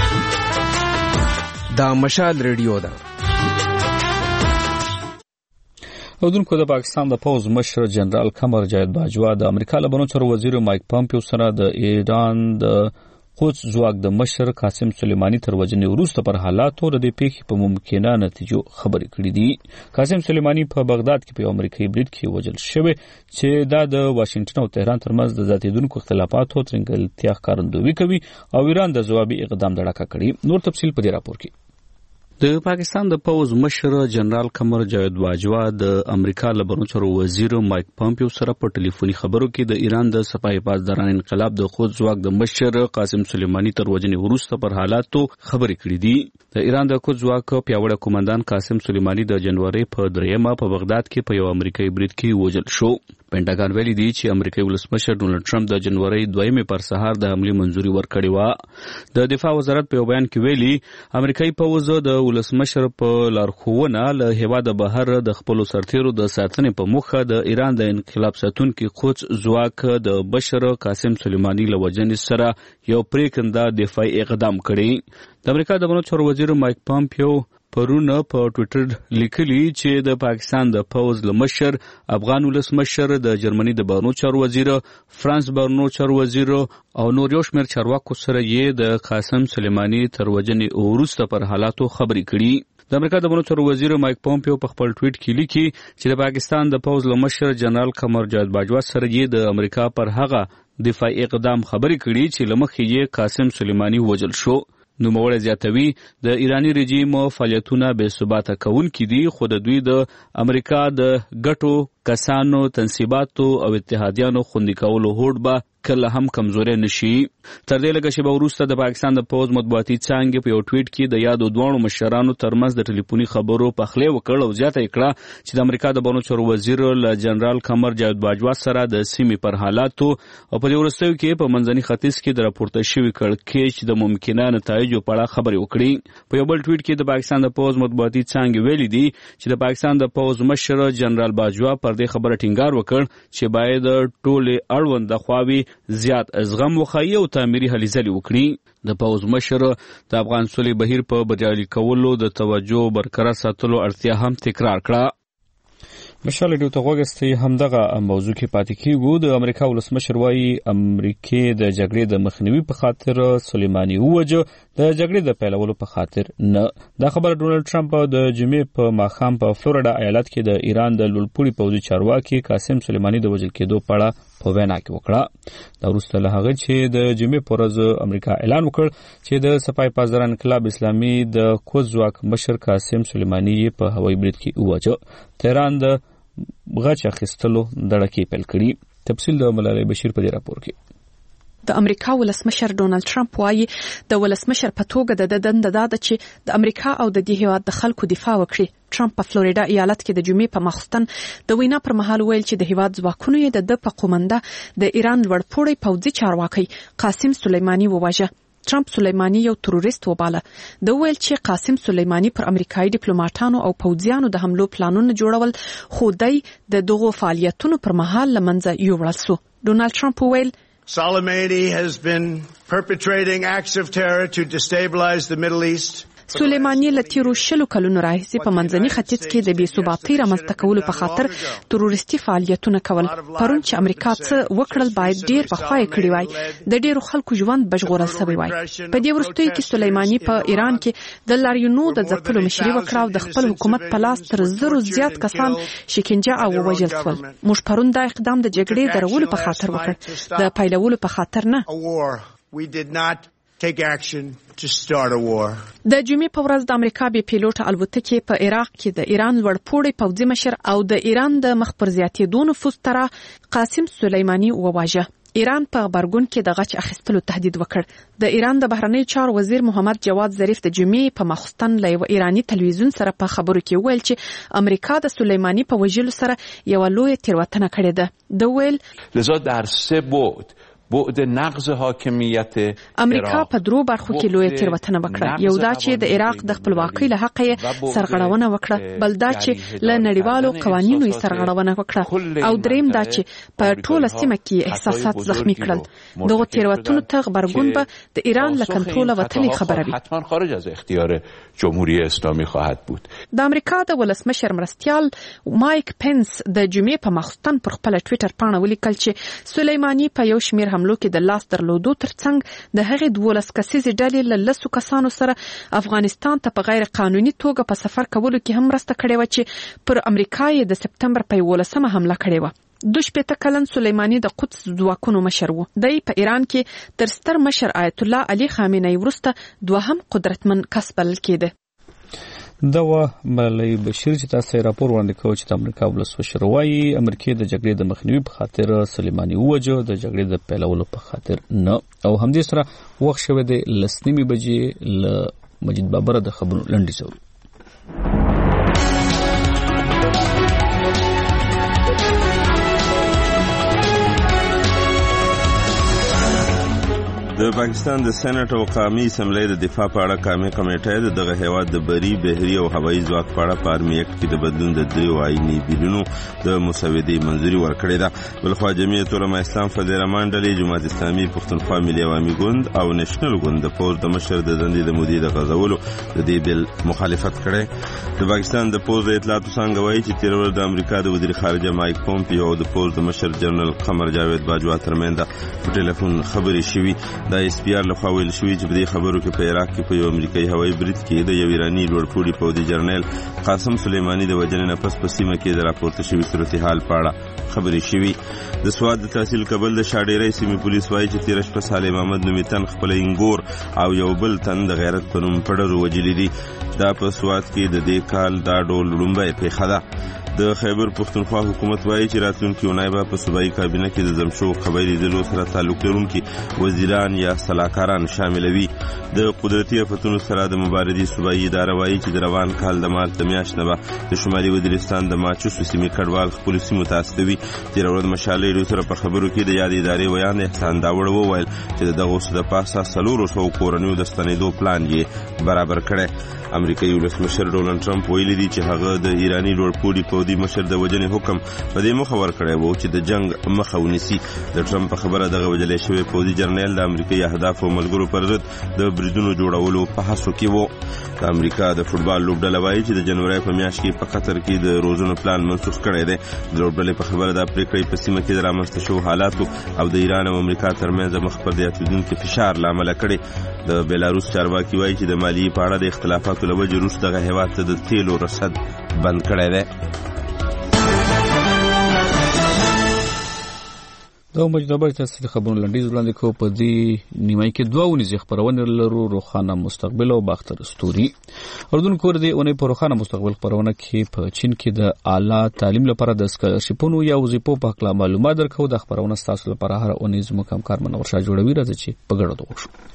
دا مشال ریډیو ده. اودونکو د پاکستان د پوز مشر جنرال قمر جاوید باجوا د امریکا له بهرنیو چارو وزیر مایک پامپیو سره د ایران د قدس ځواک د مشر قاسم سلیمانی تر وژنې وروسته پر حالاتو د دې پیښې په ممکنه نتیجو خبرې کړې دي. قاسم سلیمانی په بغداد کې په امریکایي برید کې وژل شوی چې دا د واشنگټن او تهران ترمنځ د زیاتېدونکو اختلافاتو ترنګلتیا ښکارندویي کوي او ایران د ځوابي اقدام دړکه کړي. نور تفصیل په دې راپور کې. د پاکستان د پوز مشر جنرال قمر جاوید باجوا د امریکا له بهرنیو چارو وزیر مایک پامپیو سره په ټلیفوني خبرو کې د ایران د سپاه پاسداران انقلاب د خود ځواک د مشر قاسم سلیمانی تر وژنې وروسته پر حالاتو خبرې کړې دي. د ایران د خود ځواک پیاوړی قومندان قاسم سلیمانی د جنوري په 3 په بغداد کې په یو امریکایي برید کې وژل شو. پینټاګان ویلي دی چې امریکایي ولسمشر ډونالډ ټرمپ د جنوري 2 پر سهار د حملې منځوري ورکړې و. د دفاع وزارت په بیان کې ویلي امریکایي پوځ د ولسمشر په لارښوونه له هیواده بهر د خپلو سرتیرو د ساتنې په موخه د ایران د انقلاب ساتونکي قدس ځواک د بشر قاسم سلیمانی له وژنې سره یو پریکنده دفاعي اقدام کړی. د امریکا د بهرنیو چارو وزیر مایک پامپیو پرونه په ټویټر لیکلي چې د پاکستان د پوز له مشر افغان ولسمشر د جرمني د بهرنیو چارو وزیر فرانس بهرنیو چارو وزیر او نور یو شمېر چارواکو سره یې د قاسم سلیمانی تر وژنې وروسته پر حالاتو خبرې کړي. د امریکا د بهرنیو چارو وزیر مایک پامپیو په خپل ټویټ کې لیکي چې د پاکستان د پوز له مشر جنرال قمر جاوید باجوا سره یې د امریکا پر هغه دفاعي اقدام خبرې کړي چې له مخې یې قاسم سلیمانی وژل شو. نوموړی زیاتوي د ایرانی رژیم فعالیتونه بې ثباته کوونکي دي خو د دوی د امریکا د ګټو کسانو تنصیباتو او اتحادیانو خوندي کولو هوډ به کله هم کمزوري نشي. تر دې لږه شیبه وروسته د پاکستان د پوز مطبوعاتي څانګې په یو ټویټ کې د یادو دواړو مشرانو ترمنځ د ټلیفوني خبرو پخلی وکړ او زیاته یې کړه چې د امریکا د بهرنیو چارو وزیر له جنرال قمر جاوید باجوا سره د سیمې پر حالاتو او په دې وروستیو کې په منځني ختیځ کې د راپورته شوي کړکېچ د ممکنه نتایجو په اړه خبرې وکړي. په یو بل ټویټ کې د پاکستان د پوز مطبوعاتي څانګې ویلي دي چې د پاکستان د پوز مشر جنرال باجوا پر دې خبره ټینګار وکړ چې باید ټولې اړونده خواوې زیات زغم وښایي او تعمیري هلې ځلې وکړي. د پوز مشر د افغان سولې بهیر په بریالي کولو د توجه برقرار ساتلو اړتیا هم تکرار کړه. مشال ډیو ته غوښتي همدغه موضوع کې پاتې کیږو. د امریکا ولسمشر وايي امریکې د جګړې د مخنیوي په خاطر سلیمانی ووجه د جګړې د پیلولو په خاطر نه. دا خبر ډونالډ ټرمپ د جمعې په ماښام په فلوریډا ایالت کې د ایران د لوړپوړي پوځي چارواکي قاسم سلیمانی د وژل کېدو په اړه په وینا کې وکړه. دا وروسته له هغه چې د جمعې په ورځ امریکا اعلان وکړ چې د سپاه پاسداران انقلاب اسلامي د قدس ځواک مشر قاسم سلیمانی په هوایي برید کې ووژه. تهران د غچ اخیستلو دړکې پیل کړي. تفصیل د ملالۍ بشیر په دې راپور کې. د امریکا ولسمشر ډونالډ ټرمپ وایي د ولسمشر په توګه د دنده دا ده چې د امریکا او د دې هیواد د خلکو دفاع وکړي. ټرمپ په فلوریډا ایالت کې د جمعې په ماخستن د وینا پر مهال ویل چې د هیواد ځواکونو یې د په قومنده د ایران لوړپوړی پوځي چارواکي قاسم سلیمانی وواژه. ټرمپ سلیمانی یو تروریست وباله. د ویل چې قاسم سلیمانی پر امریکایي ډیپلوماټانو او پوځیانو د حملو پلانونه جوړول خو دای د دغو فعالیتونو پر مهال لمنځه یوړل سو. ډونالډ ټرمپ ویل Soleimani has been perpetrating acts of terror to destabilize the Middle East. سلیمانی له تیرو 20 کلونو راهیسې په منځني ختیځ کې د بې ثباتۍ رامنځته کولو په خاطر تروریستي فعالیتونه کول. پرون چې امریکا څه وکړل باید ډیر پخوا یې کړی وای. د ډیرو خلکو ژوند بژغورل شوی وای. په دې وروستیو کې سلیمانی په ایران کې د لاریونو د ځپلو مشري وکړه او د خپل حکومت په لاس تر 1000 زیات کسان شکنجه او وژل شول. موږ پرون دا اقدام د جګړې درولو په خاطر وکړ، د پیلولو په خاطر نه. We did not take action to start a war. د جمعې په ورځ د امریکا بي پیلوټ الوتکې په عراق کې د ایران لوړپوړی پوځي مشر او د ایران د مخ پر زیاتېدو نفوذ تر قاسم سلیمانی وواژه. ایران په غبرګون کې د غچ اخیستلو تهدید وکړ. د ایران د بهرنیو چارو وزیر محمد جواد ظریف د جمعې په ماخستن له یو ایرانی تلویزیون سره په خبرو کې ویل چې امریکا د سلیمانی په وژلو سره یو لوی تیروتنه کړې ده. د ویل لذا در 3 بعد بعد نقض حاکمیت امریکا په درو برخو کې لوی تیروتنه وکړه. یو دا چې د عراق د خپلواکۍ له حق سرغړونه وکړه، بل دا چې له نړیوالو قوانینو سرغړونه وکړه، او دریم دا چې په ټوله سیمه کې احساسات زخمی کړل. دغه تیروتنو ته غبرګون به د ایران له کنټروله وتلي خبره وي. حتما خارج از اختیار جمهوری اسلامی خواهد بود. د امریکا د ولسمشر مرستیال مایک پنس د جمعې په ماخوستن پر خپل ټوئیټر پاڼه ولیکل چې سلیمانی په یو شمېر حملو کې د لاس درلودو ترڅنګ د هغې 12 کسیزې ډلې له 10 کسانو سره افغانستان ته په غیر قانوني توګه په سفر کولو کې هم مرسته کړې وه چې پر امریکا یې د سپتمبر په 11 حمله کړې وه. 22 کلن سلیمانی د قدس ځواکونو مشر و. دی په ایران کې تر ستر مشر آیت الله علي خامنه‌ای وروسته دوهم قدرتمن کس بلل کېده. دا و ملای بشیر چې تاسو راپور وړاندې کوي چې د امریکا ولسمشر وايي امریکا د جګړې د مخنیوي په خاطر سلیمانی ووجه، د جګړې د پیلولو په خاطر نه. او همدې سره وخت شوه د 10:30 بجې ل مجید بابر د خبرونو لنډیز اورو. د پاکستان د سېنات او قومي اسمبلی د دفاع په اړه قومي کمیټه دغه هیواد د بری، بحري او هوایي ځواک په اړه په آرمي اکټ کې د بدلون د 3 آئینی بیلونو د مسودې منځوري ورکړې ده. بلخوا جمعیت علماء اسلام فدرالمان ډلې، جماعت اسلامي، پښتونخوا ملي عوامي ګوند او نېشنل ګوند د پوز د مشر د دندې د مودې د غځولو د دې بل مخالفت کړي. د پاکستان د پوز د اطلاعاتو څنګه وایي چې تیر ورځ د امریکا د وزیر خارجه مایک پومپیو او د پوز د مشر جنرال قمر جاوید باجوا ترمنځ په ټلیفون خبرې شوې. د اس پی آر لخوا ویل شوې چې په دې خبرو کې په عراق کې په یو امریکایي هوایي برید کې د یو ایراني لوړپوړي پوځي جنرال قاسم سلیمانی د وژنې نه پس په سیمه کې د راپورته شوي صورتحال په اړه خبرې شوې. د سواد د تحصیل کابل د شاډېرۍ سیمې پولیس وایي چې تېره شپه صالح محمد نومي تن خپل انګور او یو بل تن د غیرت په نوم په ډرو وژلي دي. دا په سواد کې د دې کال دا ډول لومړی پیښه ده. د خیبر پښتونخوا حکومت وایي چې راتلونکي اونۍ به په صوبایي کابینه کې د زمشو قبایلي ډلو سره تعلق لرونکي وزیران یا سلاکاران شاملوي. د قدرتي آفتونو سره د مبارزې صوبایي اداره وایي چې د روان کال د مارچ د میاشتې نه به د شمالي وزیرستان د ماچوسو سیمې کډوال خپلو سیمو ته استوي. تېره ورځ مشال ریډیو سره په خبرو کې د یادې ادارې ویان احسان داوړ وویل چې د دغو څه د پاسه 400 کورنیو د ستنېدو پلان یې برابر کړی. امریکایي ولسمشر ډونالډ ټرمپ ویلي دي چې هغه د ایراني لوړپوړي پوځي مشر د وژنې حکم په دې موخه ورکړی و چې د جنګ مخه ونیسي. د ټرمپ په خبره دغه وژلې شوی پوځي جرنیل د امریکایي اهدافو ملګرو پر ضد د بریدونو جوړولو په هڅو کې و. د امریکا د فوټبال لوبډله وایي چې د جنوري په میاشت کې په قطر کې د روزنو پلان منسوخ کړی دی. د لوبډلې په خبره دا پریکړه په سیمه کې د رامنځته شوو حالاتو او د ایران او امریکا ترمنځ مخ پر زیاتېدونکي فشار له امله کړې. د بیلاروس چارواکي وایي چې د مالیې په اړه د اختلافاتو له وجې روس دغه هیواد ته د تیلو رسد بند کړی دی. دا مجدبر تاسو خبرونه لنډیز وړاندې کوو. په دې نیمه کې دوه ونیزې خبرونه لرو، روښانه مستقبل او باختر ستوري. اردن کور دې اونې په روښانه مستقبل خبرونه کې په چین کې د اعلی تعلیم لپاره د سکالرشیپونو یا وظیفو په اړه معلومات درکو. د خبرونه تاسو لپاره هر اونې زموږ همکار منور شاه جوړوي راځي چې په ګډه وګورو.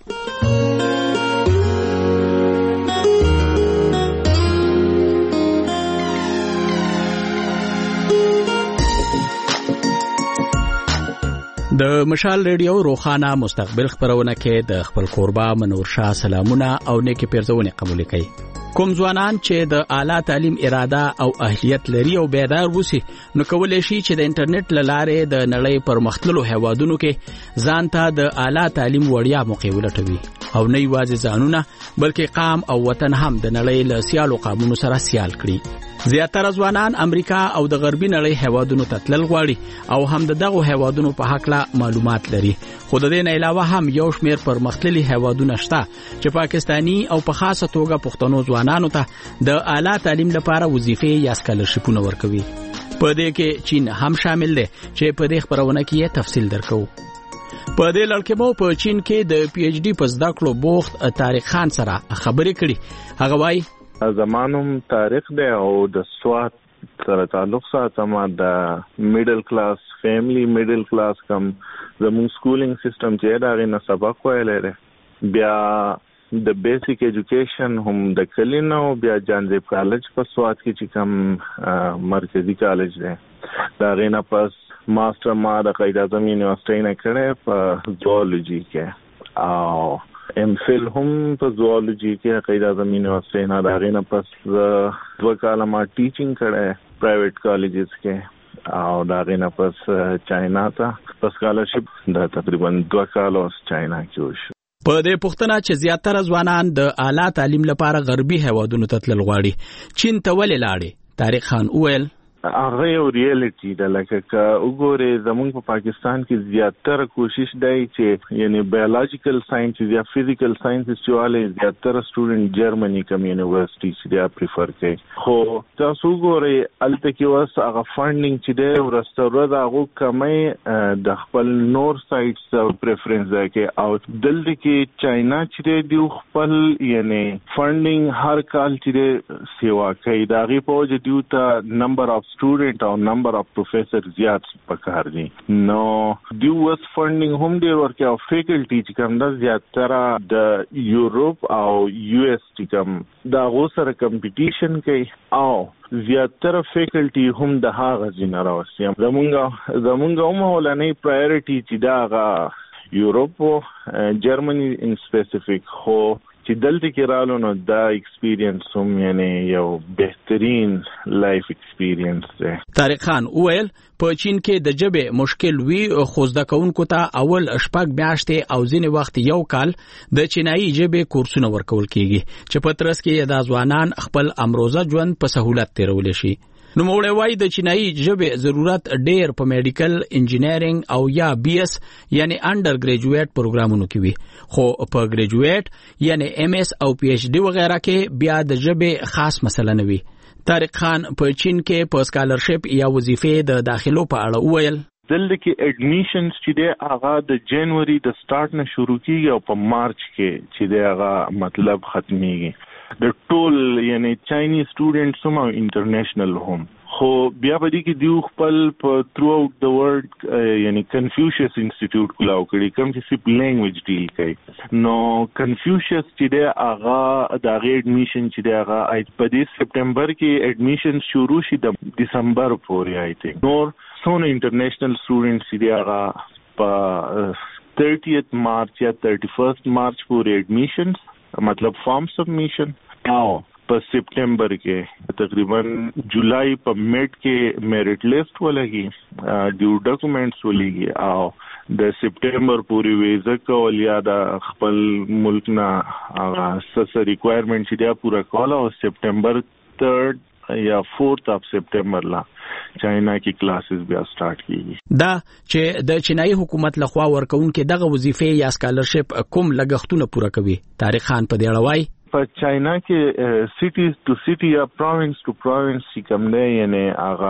د مشال ریډیو روخانه مستقبل خبرونه کې د خپل قربا منور شاه سلامونه او نیکی پیرزونه قبول کړي. کوم ځوانان چې د اعلی تعلیم اراده او اهلیت لري او بیدار وسی نو کولای شي چې د انټرنیټ لاره د نړۍ پر مختلفو هیوادونو کې ځان ته د اعلی تعلیم وړیا موقع ولټوي او نه یوازې ځانونه بلکې قام او وطن هم د نړۍ له سیالو قامونو سره سیال کړي. زیاتره ځوانان امریکا او د غربي نړۍ هیوادونو ته تلل غواړي او هم دغه هیوادونو په حق لا معلومات لري. خو د دې نه علاوه هم یو شمېر پرمختللي هیوادونه شته چې پاکستانی او په خاصه توګه پښتنو ځوانانو ته د اعلی تعلیم لپاره وظیفې یا سکالرشیپونه ورکوي. په دې کې چین هم شامل دی چې په دې خبرونه کې تفصیل درکو. په دې لړ کې مو په چین کې د پی ایچ ډي په زده کړو بوخت طارق خان سره خبرې کړي. هغه وایي زمانم تاریخ دی او د سواد سره تعلق ساتم. د میډل کلاس فیملی میډل کلاس کم زموږ سکولینګ سیستم چې دا غي نه سبق ویلې ده. بیا د بیسیک ایجوکیشن هم د کلینو بیا جانزیب کالج په سواد کې چې کم مرکزی کالج دی. دا غي نه پس ماستر ما د قائد اعظم یونیورسيټي نه کړه په زوالوجي کې او ام فل هم په زوالوجي کې قائد اعظم یونیورسيټي نه دا غینه پس 2 کال ما ټیچینګ کړه پرایویټ کالجز کې او دا غینه پس چاینا ته په سکالرشپ د تقریبا 2 کال اوس چاینا کې وشو. په دې پوښتنه چې زیاتره ځوانان د اعلی تعلیم لپاره غربي هیوادونو ته تلل غواړي چین ته ولې لاړې؟ طارق خان وویل هغه یو ریالټي ده لکه وګوره زمونږ په پاکستان کې زیاتره کوشش دی چې یعنی بایولوژیکل ساينسز یا فزیکل ساينسز چې والے زیاتره سټوډنټ جرمني کوم یونیورسيټي چې دا پریفر کوي. خو تاسو وګوره الته کې واس هغه فاندینګ چې دی ورستوره دا هغه کمې د خپل نور سایټس پریفرنس ده کې او دلته کې چاینا چې دی خپل یعنی فاندینګ هر کال چې سیوا کوي دا غي په وجه دیو ته نمبر اف student or number of professors زیات پکار دي نو دیو وس فندینګ هم ډیر ورکه او فیکلټي چې کوم د زیاتره د یورپ او یو اس ټي کوم دا غو سره کمپټیشن کوي او زیاتره فیکلټي هم د هغه زینه راوستي زمونږ هم ولنې پرایورټي چې دا غا یورپ او جرمني ان سپیسیفیک خو چې دلته کې رالو نو دا ایکسپیرینس هم یعنی یو بهترین لایف ایکسپیرینس دی. طارق خان وویل په چین کې د ژبې مشکل وی خو زده کوونکو ته اول شپږ میاشتې او ځینې وخت یو کال د چینایي ژبې کورسونه ورکول کیږي چې په ترڅ کې د ځوانان خپل امروزه ژوند په سهولت تیرولی شي. نو موږ وایي د چینایي ژبې ضرورت ډېر په میډیکل انجینیرینګ او یا بي اس یعنی انډر ګریجویټ پروګرامونو کې وي خو په ګریجویټ یعنی ام اس او پی ایچ ډي وغیرہ کې بیا د ژبې خاص مسله نه وي. طارق خان په چین کې په سکالرشپ یا وظیفې د داخلو په اړه وویل دلته کې اډمیشنز چې دی هغه د جنوري د سٹارټ نه شروع کیږي او په مارچ کې چې دی هغه مطلب ختميږي. د ټول یعنی چاینیز سټوډنټس هم او انټرنیشنل هم خو بیا په دې کې دیو خپل په تھرو اوټ د ورلد یعنی کنفیوشس انسټیټیوټ کلاو کړي کوم چې سپ لینګویج ډیل کوي نو کنفیوشس چې دی هغه د اډمیشن چې دی هغه په دې سپټمبر کې اډمیشن شروع شي د دسمبر پورې آی تھنک نور سونه انټرنیشنل سټوډنټس چې دی هغه په 30th مارچ یا 31st مارچ پورې اډمیشنز مطلب فارم سبمیشن او په سپټمبر کې تقریبا جولای په میډ کې میرټ لیست ولګي ډیو ډاکومېنټس ولګي او د سپټمبر پورې ویزه کول یا د خپل ملک نه هغه سس ریکوایرمنټ چې دا پورا کول او سپټمبر 3 یا 4th اف سپټمبر لا چاینا کې کلاسز بیا سٹارټ کیږي. دا چې د چینایي حکومت لخوا ورکوونکې دغه وظیفې یا سکالرشپ کوم لګښتونه پوره کوي؟ طارق خان په دې اړه وایي په چاینا کې سټیز ټو سټي یا پروینس ټو پروینس کوم دی یعنی هغه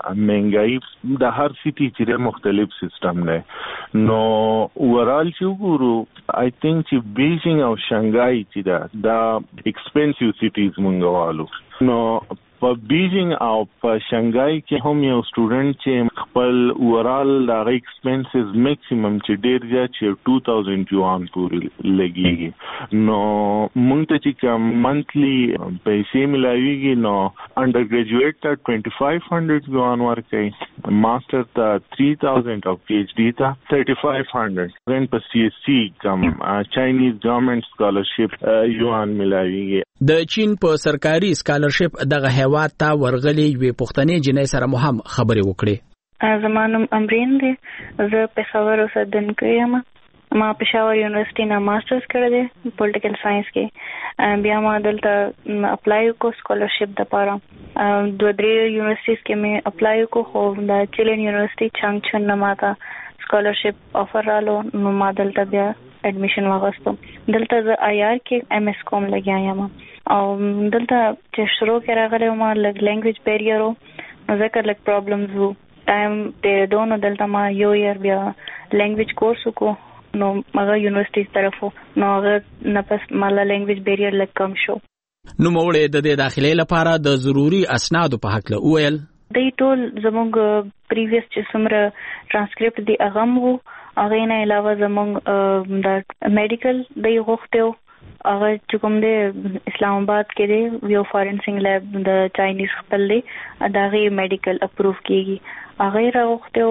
منګای د هر سټي چې مختلف سیستم دی نو اورال چې وګورو آی تھنک چې بیجینګ او شانګای چې دا ایکسپنسیو سټیز مونږ نو په بیجینګ او په شانګای کې هم یو سټوډنټ چې خپل اورال د ایکسپنسز میکسیمم چې ډیر زیات چې 2000 یوان پورې لګیږي نو مونږ ته چې کوم منثلی پیسې ملایويږي نو انډر ګریجویټ ته 2500 یوان ورکړي ماستر ته 3000 او پی ایچ ډي ته 3500 رن په سی ایس سی کوم چاینیز ګورنمنت سکالرشپ یوان ملایويږي. د چین په سرکاري سکالرشپ دغه هیواد ته ورغلي وي پښتنې جنې سره مو هم خبرې وکړې. زمانم امرین دی زه په خبرو اوسیدونکی یم ما پېښور یونیورسيټي نه ماسترز کړی دی پولیټیکل ساينس کې بیا ما دلته اپلای وکړ سکالرشپ دپاره 2-3 یونیورسيټیز کې مې اپلای وکړ خو د چیلن یونیورسيټي چانګچن نه ماته سکالرشپ افر رالو نو ما دلته بیا اډمیشن واغستو. دلته زه آی آر کې ام اس کوم لګیا یم او دلته چې شروع کې راغلی ما لږ لینګویج بیریر و نو ځکه لږ پرابلمز وو ټایم تېرېدو نو دلته ما یو یار بیا لینګویج کورس وکړو نو هغه یونیورسيټي طرفو نو هغه نه پس مالا لینګویج بیریر لږ کم شو. نو موږ د دې داخلي لپاره د ضروري اسنادو په حق له وویل دی ټول زموږ پریویس چې څومره ټرانسکرپټ دی هغه مو هغه نه علاوه زموږ د میډیکل دی غوښتو هغه چې کوم دی اسلام آباد کې دی یو فارنسینګ لیب د چاینیز خپل دی دا غي میډیکل اپروف کیږي هغه راغوښتو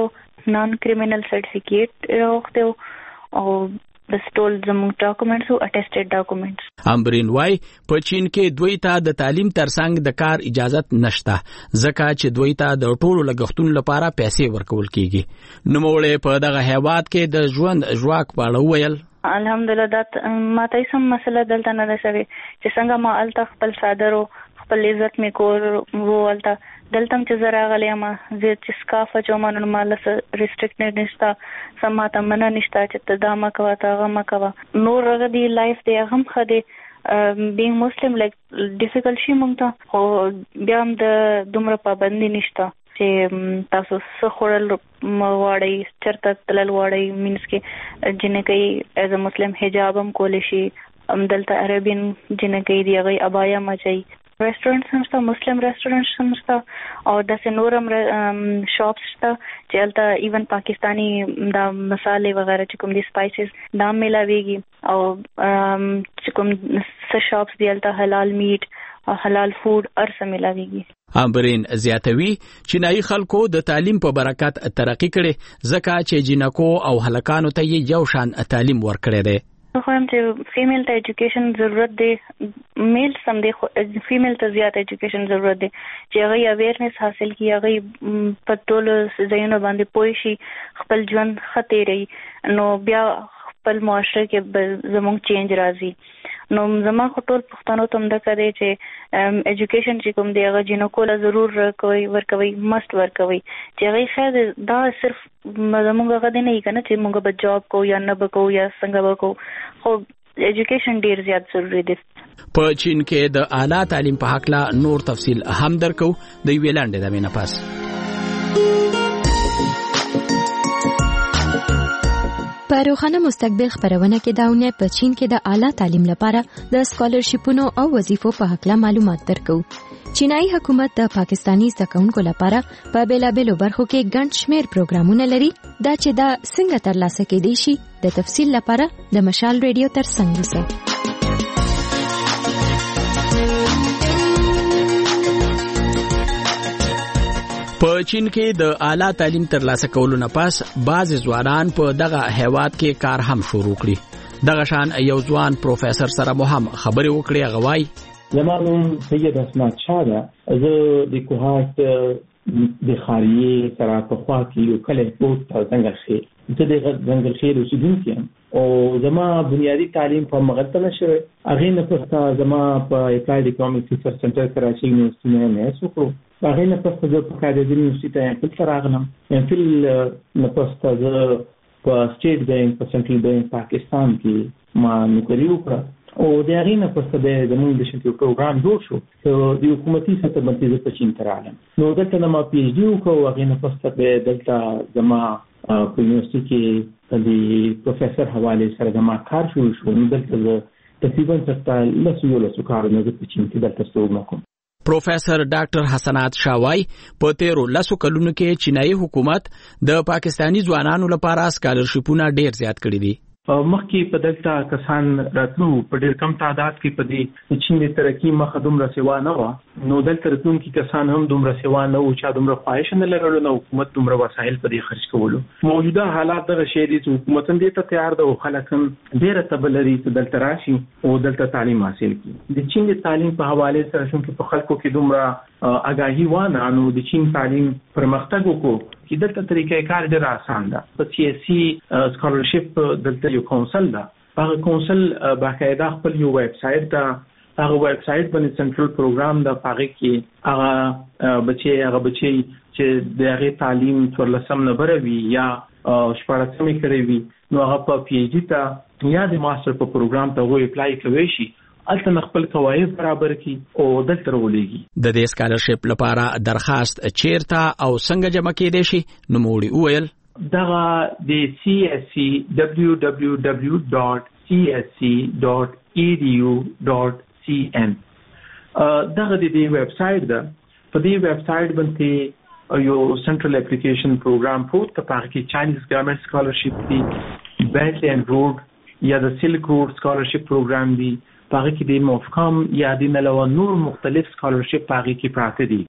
نان کریمینل سرټیفیکیټ راوخته او د ټول زموږ ډاکومېنټس او اټیسټډ ډاکومېنټس. امبرین وای په چین کې دوی ته د تعلیم ترڅنګ د کار اجازت نشته ځکه چې دوی ته د ټولو لګښتونو لپاره پیسې ورکول کیږي. نوموړی په دغه هیواد کې د ژوند ژواک په اړه وویل الحمدلله دا ماته هیڅ مسله دلته نه ده شوې چې څنګه ما هلته خپل څادر خپل عزت مې کور وولته دلته چې زه راغلی یم زه چې سکاف اچوم نو ما له ریسټریکټډ نشته څه ماته منع نشته چې ته دا مه کوه ته هغه مه کوه نور هغه دی لایف دی هغه هم ښه دی بینګ مسلم لایک ډیفیکلټ شي موږ ته خو بیا هم د دومره پابندي نشته چې تاسو څه خوړل غواړئ چېرته تلل غواړئ مینس کې جنکۍ ایز ا مسلم حجاب هم کولی شي دلته عربین جنکۍ دی هغوی ابایا هم اچوي ریسټورنټس هم شته مسلم ریسټورنټس هم شته او داسې نور هم شاپس شته چې هلته ایون پاکستانی دا مسالې وغیره چې کوم دي سپایسز دا هم میلاویږي او چې کوم څه شاپس دي هلته حلال میټ او حلال فوډ هر څه میلاویږي. امبرین زیاتوي چینایي خلکو د تعلیم په برکت ترقی کړي ځکه چې جنکو او هلکانو ته یو شان تعلیم ورکړی دی. خو هم چې فیمیل ته ایجوکیشن ضرورت دی میل سم دی خو فیمیل ته زیات ایجوکیشن ضرورت دی چې هغوی اویرنس حاصل کړي هغوی په ټولو ځایونو باندې پوه شي خپل ژوند ښه تېروي نو بیا خپل معاشره کې زموږ چینج راځي. نو زما خو ټول پښتنو ته همدغه دی چې ایجوکیشن چې کوم دی هغه جنکو له ضرور ورکوي مست ورکوي چې هغوی خیر دا صرف زموږ هغه دی نه وي که نه چې موږ به جاب کوو یا نه به کوو یا څنګه به کوو خو ایجوکیشن ډیر زیات ضروري دی. په چین کې د اعلی تعلیم په هکله نور تفصیل هم درکو د یوې لنډې دمې نه پس. په روښانه مستقبل خبرونه کې دا ونه په چین کې د اعلی تعلیم لپاره د سکالرشیپونو او وظیفو په هکله معلومات درکو. چینایي حکومت د پاکستانی زده کوونکو لپاره په بیلابیلو برخو کې ګڼ شمېر پروګرامونه لري دا چې دا څنګه ترلاسه کېدای شي د تفصیل لپاره د مشال ریډیو ترڅنګ اوسئ. په چین کې د اعلی تعلیم ترلاسه کولو نه پس بعضې ځوانان په دغه هیواد کې کار هم شروع کړي. دغه شان یو ځوان پروفیسر سره مو هم خبرې وکړې. هغه وایي زما نوم سید اسمت شاه ده زه د کوهاټ د خاریې سره په خوا کې یو کلی بوت ځنګلخیل زه د ځنګلخیل اوسېدونکی یم او زما بنیادي تعلیم په مغلطه نه شوی هغې نه پسته زما په اپلاید اکونومیک ریسرچ سنټر کراچي یونیورسټي نه ایم ایس وکړو هغې نه پسته زه په قاعدې یونیورسټي ته ایم فل ته راغلم ایم فل نه پسته زه په سټیټ بینک په سنټرل بینک پاکستان کې ما نوکري وکړه او د هغې نه پسته بیا زموږ د شنټ یو پروګرام جوړ شو د حکومتي سطح باندې زه په چین ته راغلم نو دلته نه ما پی ایچ ډي وکړو هغې نه پسته بیا دلته زما په یونیورسټي کې د پروفیسر حوالې سره زما کار شروع شو نو دلته زه تقریبا څخه 11 کارونه زه په چین کې دلته څوګنه کوم. پروفیسر ډاکټر حسنات شاوای په تیرو 10 کلونو کې چینایي حکومت د پاکستانی ځوانانو لپاره سکالرشیپونه ډیر زیات کړي دي. مخکې په دلته کسان راتلو په ډېر کم تعداد کې په دې چین د ترقي مخه دومره سیوا نه وه نو دلته راتلونکي کسان هم دومره سیوا نه وو چا دومره خواهش نه لرلو نه حکومت دومره وسایل په دې خرج کولو. موجوده حالات دغه شی دي چې حکومت هم دې ته تیار ده او خلک هم ډېره تبه لري چې دلته راشي او دلته تعلیم حاصل کړي. د چین د تعلیم په حواله سره چونکې په خلکو کې دومره آگاهي وانه نو د چین تعلیم پرمختګ وکړو چې دلته طریقې کار ډېر آسان ده. په سیاسي سکالرشپ دلته یو کونسل ده هغه کونسل باقاعده خپل یو ویب سایټ ده هغه ویب سایټ باندې سنټرل پروګرام ده هغه کې هغه بچي چې د هغه تعلیم څوارلسم نمبر وي یا شپاړسمې کړې وي نو هغه په پی ایچ ډي ته یا د ماستر په پروګرام ته وې اپلای کوي شي الته خپل قواعد برابر کی او دلته ورولېږي. د دې سکالرشپ لپاره درخواست چیرته او څنګه جمع کېدای شي نو موړي وویل دغه د CSC www.csc.edu.cn دغه د دې ویب سایټ ده په دې ویب سایټ باندې یو سنټرل اپلیکیشن پروګرام پروت ته پاره کې چاینیز ګورنمنت سکالرشپ دی بیلټ اینڈ روډ یا د سلک روډ سکالرشپ پروګرام دی پاره کې د موفکام یا د نلو نور مختلف سکالرشپ پاره کې پراته دي.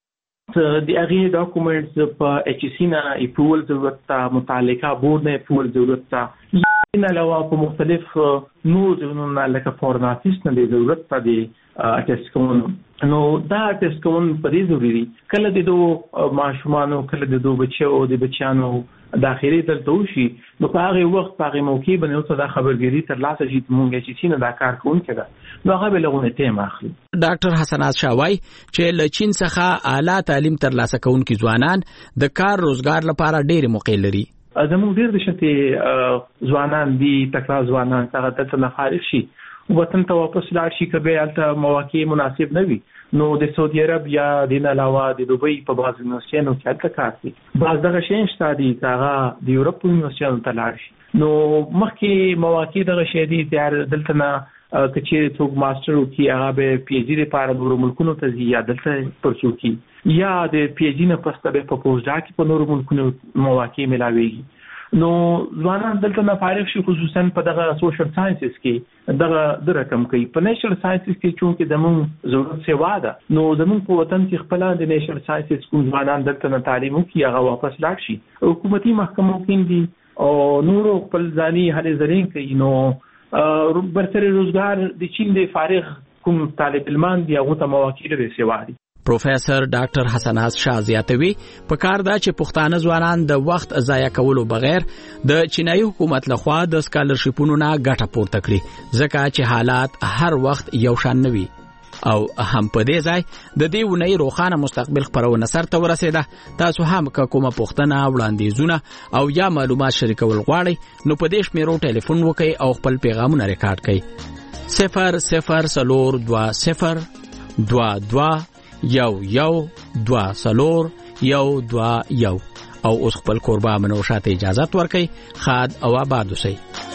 د هغه ډاکومېنټس په ایچ سی نه اپروول ضرورت ته متعلقه بورډ نه اپروول ضرورت ته نه علاوه په مختلف نور ځایونو لکه فورن افیس نه د ضرورت ته د ټیسټ کوونکو نو دا ټیسټ کوونکو په دې ضروري کله د دوه ماشومانو کله د دوه بچو د بچیانو داخلي دلته وشي نو په هغه وخت په هغه موقع باندې اوس دا خبرګيري تر لاسه چې مونږ چې چین دا کار کوونکی دا نو هغه به لغونه ټیم اخلي. ډاکټر حسنات شاوای چې له چین څخه اعلی تعلیم تر لاسه کوونکي ځوانان د کار روزګار لپاره ډېر موقع لري. زموږ ډېر د شته ځوانان دي تکړه ځوانان هغه ته نه خارج شي وطن ته واپس لاړ شي کبه الته مواقع مناسب نه وي نو د سعودي عرب یا د علاوه د دوبۍ په بعض یونیورسيټونو کې الته کار کوي بعض دغه شین شتادي هغه د یورپ یونیورسيټونو ته لاړ شي نو مخکې مواقع دغه شې دي تیار دلته نه کچې څوک ماستر وکي هغه به پی ایچ ډي لپاره نور ملکونو ته ځي یا دلته پرچو کی یا د پی ایچ ډي نه پسته به په پوسټ ډاک په نور ملکونو مواقع ملاويږي نو ځوانان دلته نه فارغ شي خصوصا په دغه سوشل ساينسز کې دغه د رقم کوي په نیشنل ساينسز کې چې زموږ ضرورت سیوا ده نو زموږ په وطن کې خپل د نیشنل ساينسز کوم ځوانان دلته نه تعلیم کوي هغه واپس لاړ شي حکومتي محکمو کې دي او نور خپل ځاني هلې زرين کوي نو برتري روزګار د چین د فارغ کوم طالب علمان دی هغه ته مواقع لري سیوا دي. پروفیسر ډاکټر حسنات شاه زیاتوي په کار دا چې پښتانه ځوانان د وخت ضایع کولو بغیر د چینایي حکومت لخوا د سکالرشپونو نه ګټه پورته کړي ځکه چې حالات هر وخت یو شان نه وي او هم په دې ځای د دې ونې روخانه مستقبل خبرونه سره ورسېده. تاسو هم کومه پوښتنه وړاندیزونه او یا معلومات شریکول غواړئ نو په دې شمیرو ټلیفون وکړئ او خپل پیغامونه ریکارډ کړئ 002022 1 او اوس خپل قربا منو شاته اجازه ورکړئ خاد او آباد اوسئ.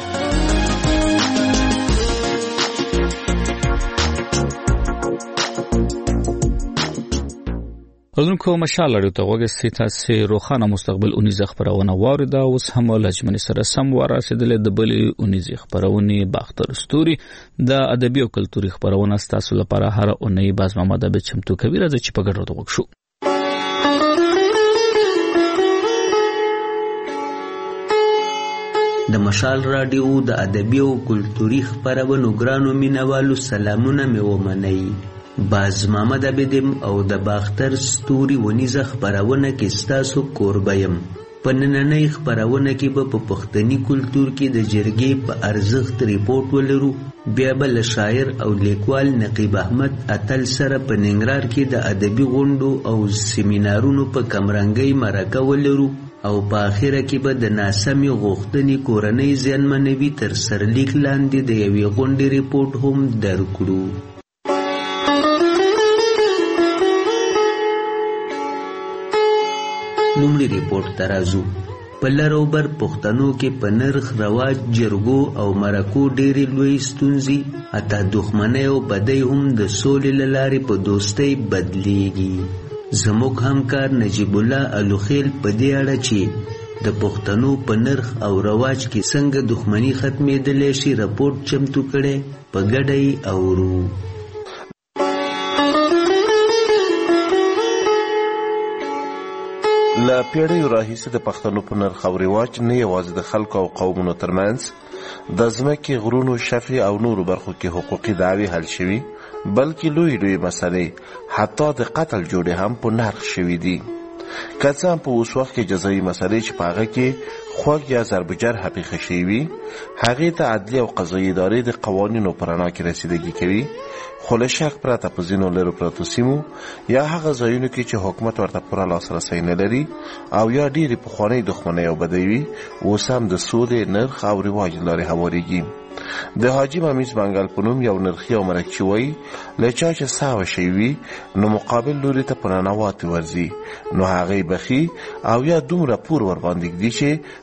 اوس مشال لري ته وګورئ تاسو روخانه مستقبل اونیزه خبرونه واردة اوس هم لجمن سره سم ورسېدل د بلې اونیزه خبرونه باختر ستوري د ادبي او کلتوري خبرونه تاسو لپاره هر اونۍ باز محمد به چمتو کوي راځي چې په ګډه وګورو. د مشال رادیو د ادبي او کلتوري خبرونو ګرانو مینوالو سلامونه مې ومنئ. باز محمد عبدم او د باختر ستوري ونیزه خبرونه کې ستاسو کوربایم. په نننۍ خبرونه کې به په پښتني کلتور کې د جرګې په ارزښت ریپورت ولرو بیا به له شاعر او لیکوال نقیب احمد اتل سره په ننګرهار کې د ادبي غونډو او سیمینارونو په کمرنګۍ مرکه ولرو او په اخره کې به د ناسمې غوښتنې کورنۍ زیانمنوي تر سرلیک لاندې د یوې غونډې ریپورت هم درکړو. لومړی ریپورت ترازو په لروبر پښتنو کې په نرخ رواج جرګو او مرکو ډېرې لوی ستونزې حتی دښمنۍ او بدۍ هم د سولې له لارې په دوستۍ بدلیږي. زموږ همکار نجیب الله الوخیل په دې اړه چې د پښتنو په نرخ او رواج کې څنګه دښمني ختمېدلی شي راپورټ چمتو کړی په ګډه یې اورو. له پیړیو راهیسې د پښتنو په نرخ او رواج نه یوازې د خلکو او قومونو ترمنځ د ځمکې غرونو شفي او نورو برخو کې حقوقي دعوې حل شوي بلکې لوی مسلې حتی د قتل جوړې هم په نرخ شوي دي. که څه هم په اوس وخت کې جزایي مسلې چې په هغه کې خوږ یا ضربجر حقیقه شوي وي هغې ته عدلي او قضایي ادارې د قوانینو په رڼا کې رسیدګي کوي خو له شک پرته په ځینو لرو پرتو سیمو یا هغه ځایونو کې چې حکومت ورته پوره لاسرسی نه لري او یا ډېرې پخوانۍ دښمنۍ او بدۍ وي اوس هم د سولې نرخ او رواج لارې هوارېږي. د حاجي ممیز منګل په نوم یو نرخي او مرکچي وایي له چا چې ساوه شوي وي نو مقابل لوري ته په ننواتې ورځي نو هغې بخي او یا دومره پور ورباندې ږدي چې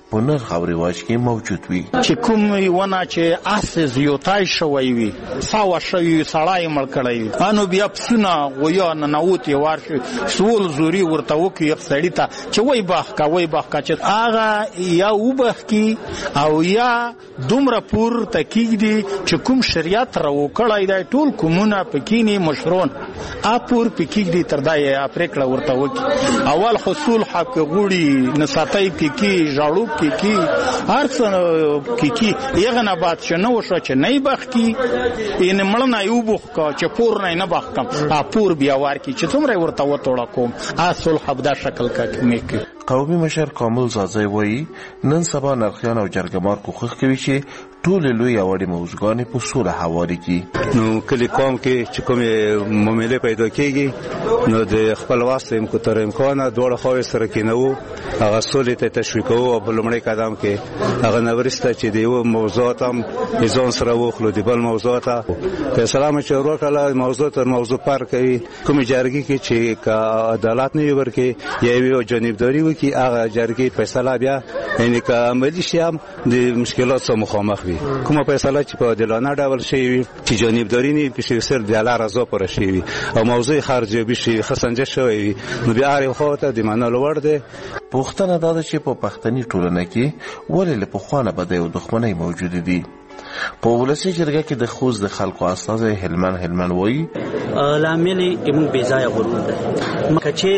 په نرخ او رواج کې موجود وي. چې کوم ونه چې اساس یو تای شوی وي ساوه شوی سړای مړ کړی انو بیا پسونه غویا نه نوتی ورشي سول زوري ورته وکي یو سړی ته چې وای باخ کا چې هغه یا وبخ کی او یا دومره پور تکیږي چې کوم شریعت راو کړای دی ټول کومونه پکینی مشرون اپور پکیږي تر دای افریقا ورته وکي اول حصول حق غوړي نساتای کی جاړو کی هر څه کی یغه نه بات شنو شو چې نه بخ کی ان مړ نه یو بخ کا چې پور نه بخ کم اپور بیا ور کی چې څومره ورته وټوړه کوم اصل حبدا شکل کا میک. قومي مشر کامل زازی وایي نن سبا نرخیان او جرګمار کوښښ کوي چې ټول لوی اوړي موضوعګانې په سوله هواري کی. نو کلی قوم کې چې کومه معاملې پیدا کیږي نو د خپل واسطه هم کو تر امکانه دوړه خو سره کینو هغه سولې ته تشویق او په لومړی قدم کې هغه نورسته چې دیو موضوعات هم ځون سره وخلو دی بل موضوعات په سلام چې ورکړه موضوع تر موضوع پر کوي کوم جرګي کې چې عدالت نه ورکي یا یو جانبداري وکي هغه جرګي فیصله بیا یعنی که عملی شي هم د مشکلات سره مخامخ وي. کومه فیصله چې په عادلانه ډول شي چې جانبداري نه پېښې سر د الله رضا پر شي او موضوع خارجي شي خسنجه شوی نو بیا اړ خو ته د منلو ور دي. پښتنه دا چې په پښتني ټولنه کې ولې له پخوانه بده او دښمنۍ موجود دي. په ولسی جرګه کې د خوځ د خلکو استاد هلمن وایي لامل موږ بې ځای غرور ده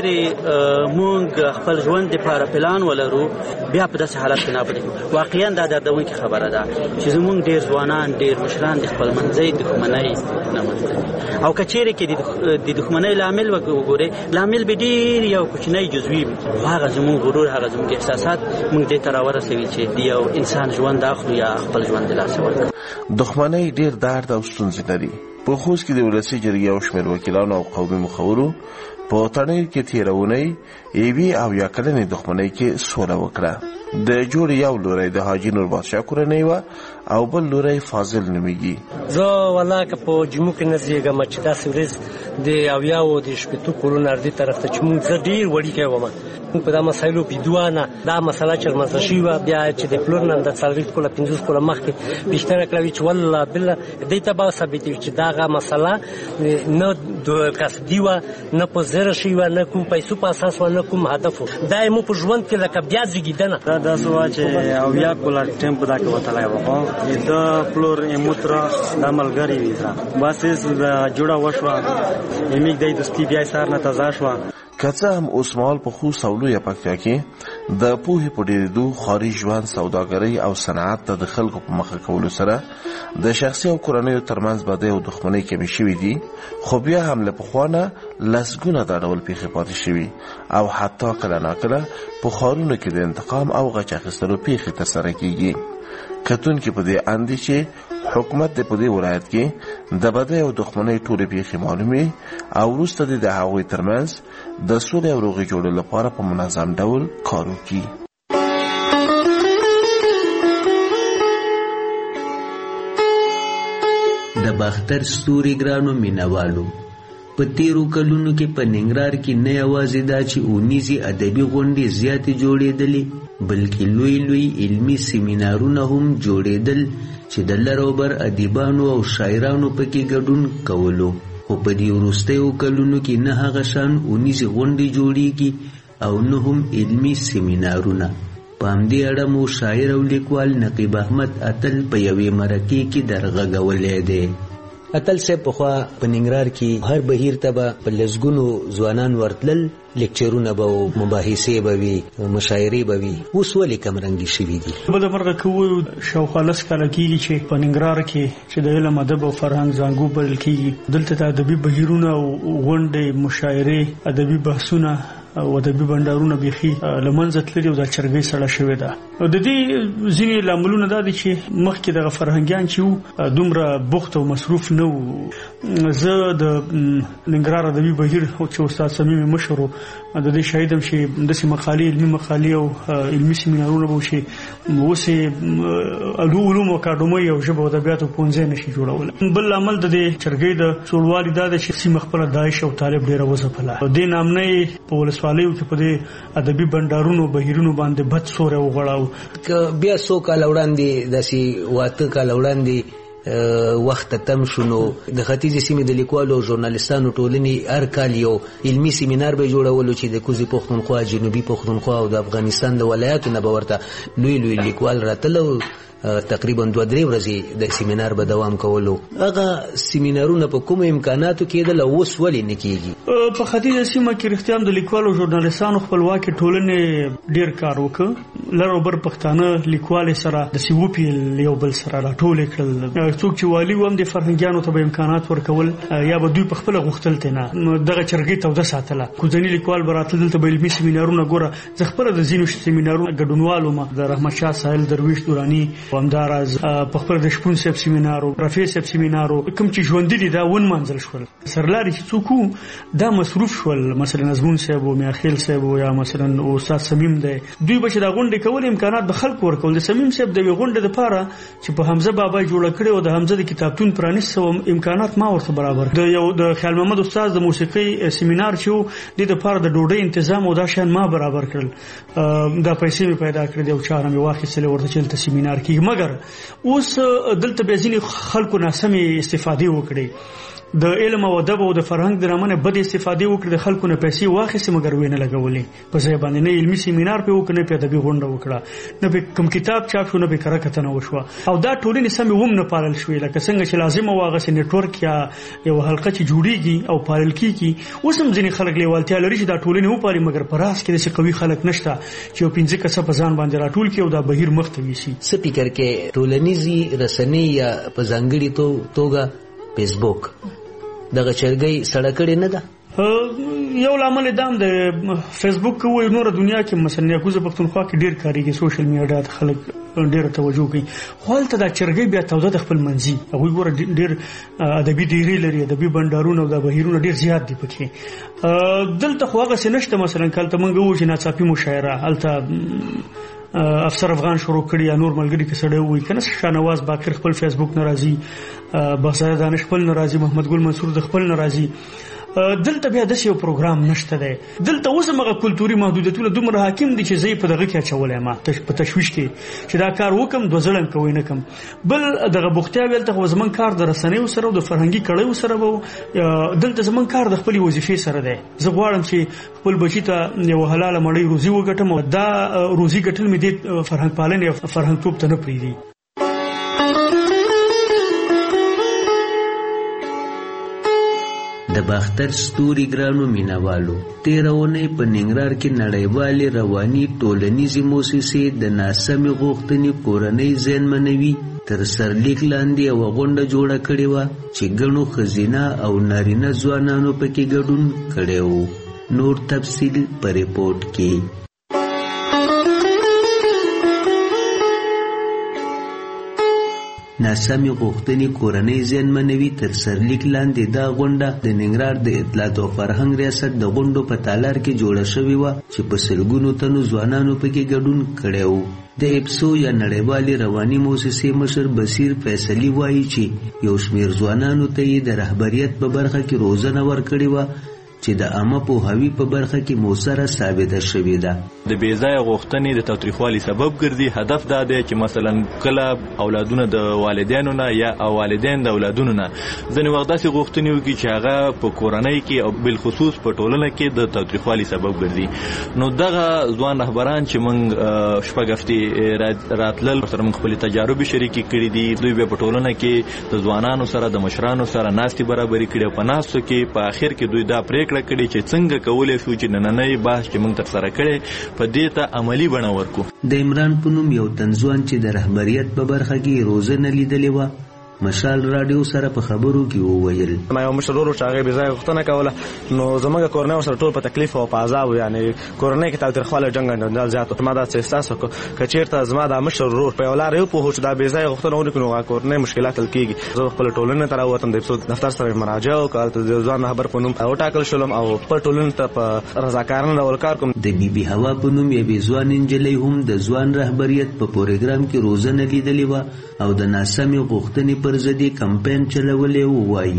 کچېره موږ خپل ژوند لپاره پلان ولرو بیا په داسې حالت کې نه پدې واقعا دا دردونکې خبره ده چې زموږ ډېر ځوانان ډېر مشران د خپل منځي دښمنۍ نه منځي او کچېره کې د دښمنۍ لامل وګوري لامل به ډېر یو کوچنی جزوي هغه زموږ غرور هغه زموږ احساسات موږ دې تر ورسوي چې یو انسان ژوند اخلي یا خپل ژوند لاسه دښمنۍ ډېر درد او ستونزې لري. په خوځ کې د ولسی جرګې او شمېر وکیلانو او قومي مخورو په تڼیو کې تیرونی ایوي او یا کلنې دښمنۍ کې سوله وکړه. د جوړ یو لوري د حاجی نور بادشاه کورنۍ و او بل لوري فاضل نومیږي. زه والله که په جمهور کې نزيګم چې دا سورز د اویاو د شپتو کولون اردي طرف ته چې موږ ډیر وړي کوم په دا مسایلو پیدوانه دا مسله چې مرزشي و بیا چې د پلورن د څلوي کوله 50 کوله مخکې بهتره کړی چې والله بالله دې ته به ثابت چې دا مسله نه د قصدي و نه په زر شي و نه کوم پیسو په اساس و نه کوم هدف دا مو په ژوند کې لکه بیا زیږیدنه دا سوا چې اویا کوله ټیم په دا کې وتلای وو د پلور ایموترا د عملګری ویزا باسس د جوړه وشو یمیک د دوستي بیا سره نه تازه شو. کڅه هم اوسمال په خو سولو یا پکتیا کې د پوهې په ډېرېدو خارج ژوند سوداګرۍ او صنعت ته د خلکو په مخه کولو سره د شخصي او کورنیو ترمنځ بدۍ او دښمنۍ کمې شوي دي خو بیا هم له پخوانه لسګونه دا ډول پیښې پاتې شوي او حتی کله ناکله په ښارونو کې د انتقام او غچ اخیستلو پیښې ترسره کیږي. کتونکي په دې اندي چې حکومت د په دې ولایت کې د بدۍ او دښمنۍ ټولې پیښې معلومې او وروسته د هغوی ترمنځ د سولې او روغې جوړې لپاره په منظم ډول کار وکړي. د باختر ستوري ګرانو مینوالو په تیرو کلونو کې په ننګرهار کې نه یوازې دا چې اونیزي ادبي غونډې زیاتې جوړېدلې بلکې لوی لوی علمي سیمینارونه هم جوړېدل چې د لروبر ادیبانو او شاعرانو پکې ګډون کولو. خو په دې وروستیو کلونو کې نه هغه شان اونیزي غونډې جوړېږي او نه هم علمي سیمینارونه. په همدې اړه مو شاعر او لیکوال نقیب احمد اتل په یوې مرکې کې درغږولی دی. اتل صاحب پخوا په ننګرهار کې هر بهیر ته به په لسګونو ځوانان ورتلل لیکچرونه به مباحثې به وي مشاعرې به وي اوس ولې کمرنګې شوي دي؟ بله برخه که ووایو شاوخوا لس کاله کېږي چې په ننګرهار کې چې د علم ادب او فرهنګ زانګو بلل کېږي دلته د ادبي بهیرونه او غونډې مشاعرې ادبي بحثونه او ادبي بندرونه بيخي لمنځه تللي او د چرګۍ سره شوی ده. د دې ځینې لاملونه دا دي چې مخکې د فرهنګيان چې دومره بوخت او مصروف نه وو. زه د ننګرهار ادبي بهیر او چې استاد صمیم مشرو د دې شاهدم چې داسې مقالې علمي مقالې او علمي سیمینارونه به وشي اوسې علوم اکاډمۍ او ژبه او ادبیاتو پونځه نشي جوړول. بل عمل د دې چرګۍ د ټولوالي دا چې سیمه خپل داعش او طالب ډیره وځپله د نامنې په ولسوالیو کې په دې ادبي بندرونو بهیرونو باندې بد سورې وغړاو بیا 100 کال وړاندې داسې 8 کال وړاندې وخت تم شونو د ختیځ سیمې د لیکوالو او ژورنالیستانو ټولنې هر کال یو علمي سیمینار به جوړولو چې د کوزي پښتونخوا، جنوبي پښتونخوا او د افغانستان د ولایاتو نه به ورته لوی لوی لیکوال راتلو. تقریبا 2-3 ورځې د سیمینار به دوام کولو. هغه سیمینارونه په کوم امکاناتو کېدل او اوس ولې نه کېږي؟ په ختیځه سیمه کې رښتیا د لیکوالو ژورنالیستانو خپلواکي ټولنې ډیر کار وکړ. لر او بر پښتانه لیکوال سره د سیوپی یو بل سره راټول کړل. څوک چې والی و هم د فرهنګیانو ته به امکانات ورکول یا به دوی په خپل غوښتل نه دغه چرګي توده ساتله. کوزنی لیکوال براتل دلته به علمي سیمینارونه ګوره. زه خپل د زینو سیمینارونو ګډونوالو ما د رحمت شاه ساحل درویش دورانی همداراز په خپل د شپون صاحب سیمینارو، رفیع صاحب سیمینارو کوم چې ژوند دي دا ون منزل شول. سرلاري چې څوک دا مصروف شول، مثلا نظمون صاحب او میاخیل صاحب یا مثلا استاد سمیم دی، دوی به د غونډې کول امکانات به خلک ورکول. د سمیم صاحب د غونډې لپاره چې په حمزه بابا جوړ کړي او د حمزه د کتابتون پرانیسته امکانات ما ورته برابر. د یو د خیال محمد استاد د موسیقي سیمینار چې د لپاره د ډوډۍ تنظیم او دا شان ما برابر کړل. دا پیسې پیدا کړې او چاره مې واخیستل ورته چلته سیمینار کې. مګر اوس دلته به ځینې خلکو ناسمې استفادې وکړي، د علم او ادب او د فرهنګ د رامنه بد استفادې وکړي، د خلکو نه پیسې واخیستې مګر وینه لګولې په ځای باندې. نه علمي سیمینار په وکړه، نه په ادبي غونډه وکړه، نه په کوم کتاب چاپ شو، نه په کره کتنه وشوه او دا ټولنې سمې ووم نه پالل شوې لکه څنګه چې لازم واغه سي نتورک یا یو حلقه چې جوړیږي او پالل کیږي. اوس هم ځینې خلک لیوالتیا لري چې دا ټولنې وپالي مګر په راس کې د قوي خلک نشته چې 15 کسه په ځان باندې راټول کړي او دا بهیر مخ ته ویسي. سپیکر کې ټولنیزي رسنۍ یا په ځانګړي توګه فیسبوک دغه چرګي سړکړې نه ده. یو لامل دام د فیسبوک کوي نور دنیا کې مثلا کوزه پښتونخوا کې ډیر کاریږي، سوشل میډیا ته خلک ډیر توجه کوي. خپل ته د چرګي بیا توده د خپل منځي هغه ګوره ډیر ادبي ډیری لري، ادبي بندرونه او د بهیرونه ډیر زیات دي پکې. دلته خو هغه سنشته مثلا کله منګه و چې ناڅاپي مشاعره الته افسر افغان شروع کړی یا نور ملګری کې سړی وای کنه شاهنواز باقر خپل فیسبوک ناراضي، بخزاده دانش خپل ناراضي، محمد ګل منصور د خپل ناراضي. دلته بیا د یو پروګرام نشته دی. دلته اوس مغه کلتوري محدودیتونه دومره حاکم دي چې زه په دغه کې چولای ما په تشويش کې چې دا کار وکم دوزلم کوي نه کم. بل دغه بوختیا ویل ته زمون کار د رسنیو سره او د فرهنګي کړهو سره وو. دلته زمون کار د خپل وظیفې سره دی. زه غواړم چې خپل بچی ته یو حلاله مړی روزي وګټم او دا روزي ګټل مې د فرهنګ پالنې او فرهنګ توپ ته نه پریدي. د باختر ستوري ګرانو مینوالو، تیرونه په ننګرهار کې نړیوالې رواني ټولنیزې موسسې د ناسمې غوښتنې کورنۍ زیانمنوي تر سرلیک لاندې یوه غونډه جوړه کړې وه چې ګڼو ښځینه او نارینه ځوانانو پکې ګډون کړی و. نور تفصیل په ریپورټ کې. ناسمې غوښتنې کورنۍ زیانمنوي تر سرلیک لاندې دا غونډه د ننګرهار د اطلاعات او فرهنګ ریاست د غونډو په تالار کې جوړه شوې وه چې په سلګونو تنو ځوانانو پکې ګډون کړی و. د اپسو یا نړیوالې رواني موسسې مشر بصیر فیصلي وایي چې یو شمېر ځوانانو ته یې د رهبریت په برخه کې روزنه ورکړې وه چې د عامه پوهاوي په برخه کې موثره ثابته شوې ده. د بېځایه غوښتنې د تاوتریخوالي سبب ګرځي. هدف دا دی چې مثلا کله اولادونه د والدینو نه یا والدین د اولادونو نه ځینې وخت داسې غوښتنې وکړي چې هغه په کورنۍ کې او بالخصوص په ټولنه کې د تاوتریخوالي سبب ګرځي. نو دغه ځوان رهبران چې موږ شپږ هفتې راتلل سره موږ خپلې تجاربې شریکې کړي دي. دوی به په ټولنه کې د ځوانانو سره د مشرانو سره ناستې برابرې کړي او په ناستو کې په آخر کې دوی دا پرېکړه کړي چې څنګه کولای شو چې نننی بحث چې موږ ترسره کړی په دې ته عملي بڼه ورکړو. د عمران په نوم یو تنځوان چې د رهبریت په برخه کې روزنه لیدلې وه مشال رادیو سره په خبرو کې وویل. ما یو مشر ورو چې هغه بې ځایه غوښتنه کوله نو زموږ کورنۍ سره ټول په تکلیف او په عذاب یعنی کورنۍ کې تاوتریخوالی جنګ نه زیات ما دا احساس وکړ که چېرته زما دا مشر ورور په یو لار یو پوهو چې دا بې ځایه غوښتنه ونه کړي نو کورنۍ مشکلات حل کېږي. زه خپل ټولنې ته راووتم د اپسو دفتر سره مراجعه وکړه د ځوان رهبر په نوم وټاکل شولم او خپل ټولنې ته په رضاکارانه ډول کار کوم. د بیبي هوا په نوم یوې ځوان نجلۍ هم د ځوان رهبریت په پروګرام کې روزنه لیدلې وه او د ناسمې غوښتنې پر ضد کمپاین چلولی و. وایي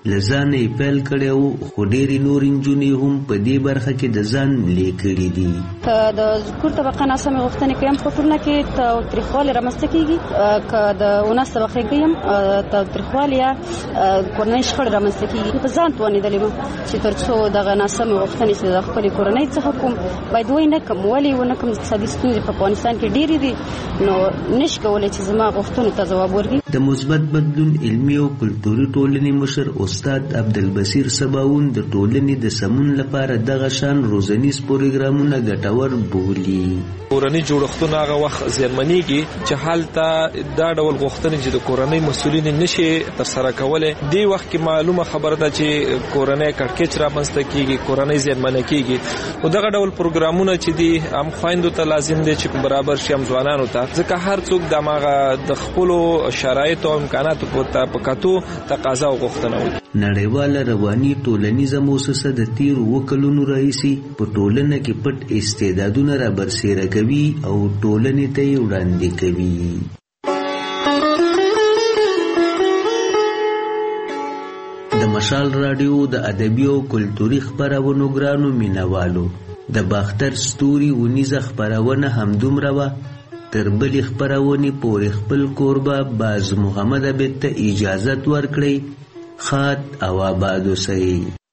لزانه یې پیل کړی وو، خو ډېرې نور نجونې هم په دې برخه کې د ځان لیکلي دي. که د ذکور طبقه ناسمې غوښتنې کوي په ټولنه کې تاوتریخوالی رامنځته کېږي، که د ونس طبقې کوي تاوتریخوالی یا کورنۍ شخړې رامنځته کېږي. په ځان توانېدلې وم چې تر څو دغه ناسمې غوښتنې چې د خپلې کورنۍ څخه کوم باید ویې نه کړم. ولې ونه کړم؟ اقتصادي ستونزې په افغانستان کې ډېرې دي، نو نشي کولی چې زما غوښتنو ته ځواب ورکړي. د مثبت بدلون علمي او کلتوري ټولنې مشر استاد عبدالبصیر سباون د ټولنې د سمون لپاره دغه شان روزنیز پروګرامونه ګټور بولي. کورنۍ جوړښتونه هغه وخت زیانمنېږي چې هلته دا ډول غوښتنې چې د کورنۍ مسؤلین نشي ترسره کولی، دې وخت کې معلومه خبره ده چې کورنۍ کړکېچ رامنځته کېږي، کورنۍ زیانمنه کېږي. او دغه ډول پروګرامونه چې دي هم خویندو ته لازم دي چې برابر شي هم ځوانانو ته، ځکه هر څوک د خپلو شرایطو او امکاناتو په کتو تقاضا او غوښتنه وکړي. نړیواله رواني ټولنیزه موسسه د تیر 2 کلونو راهیسې په ټولنه کې پټ استعدادونه را برسېره کوي او ټولنې ته یې وړاندې کوي. د مشال راډیو د ادبي او کلتوري خپرونو ګرانو مینوالو، د باختر ستوري ونیزه خپرونه همدومره وه. تر بلې خپرونې پورې خپل کوربه باز محمد عبید ته اجازت ورکړئ. خات او آباد اوسئ.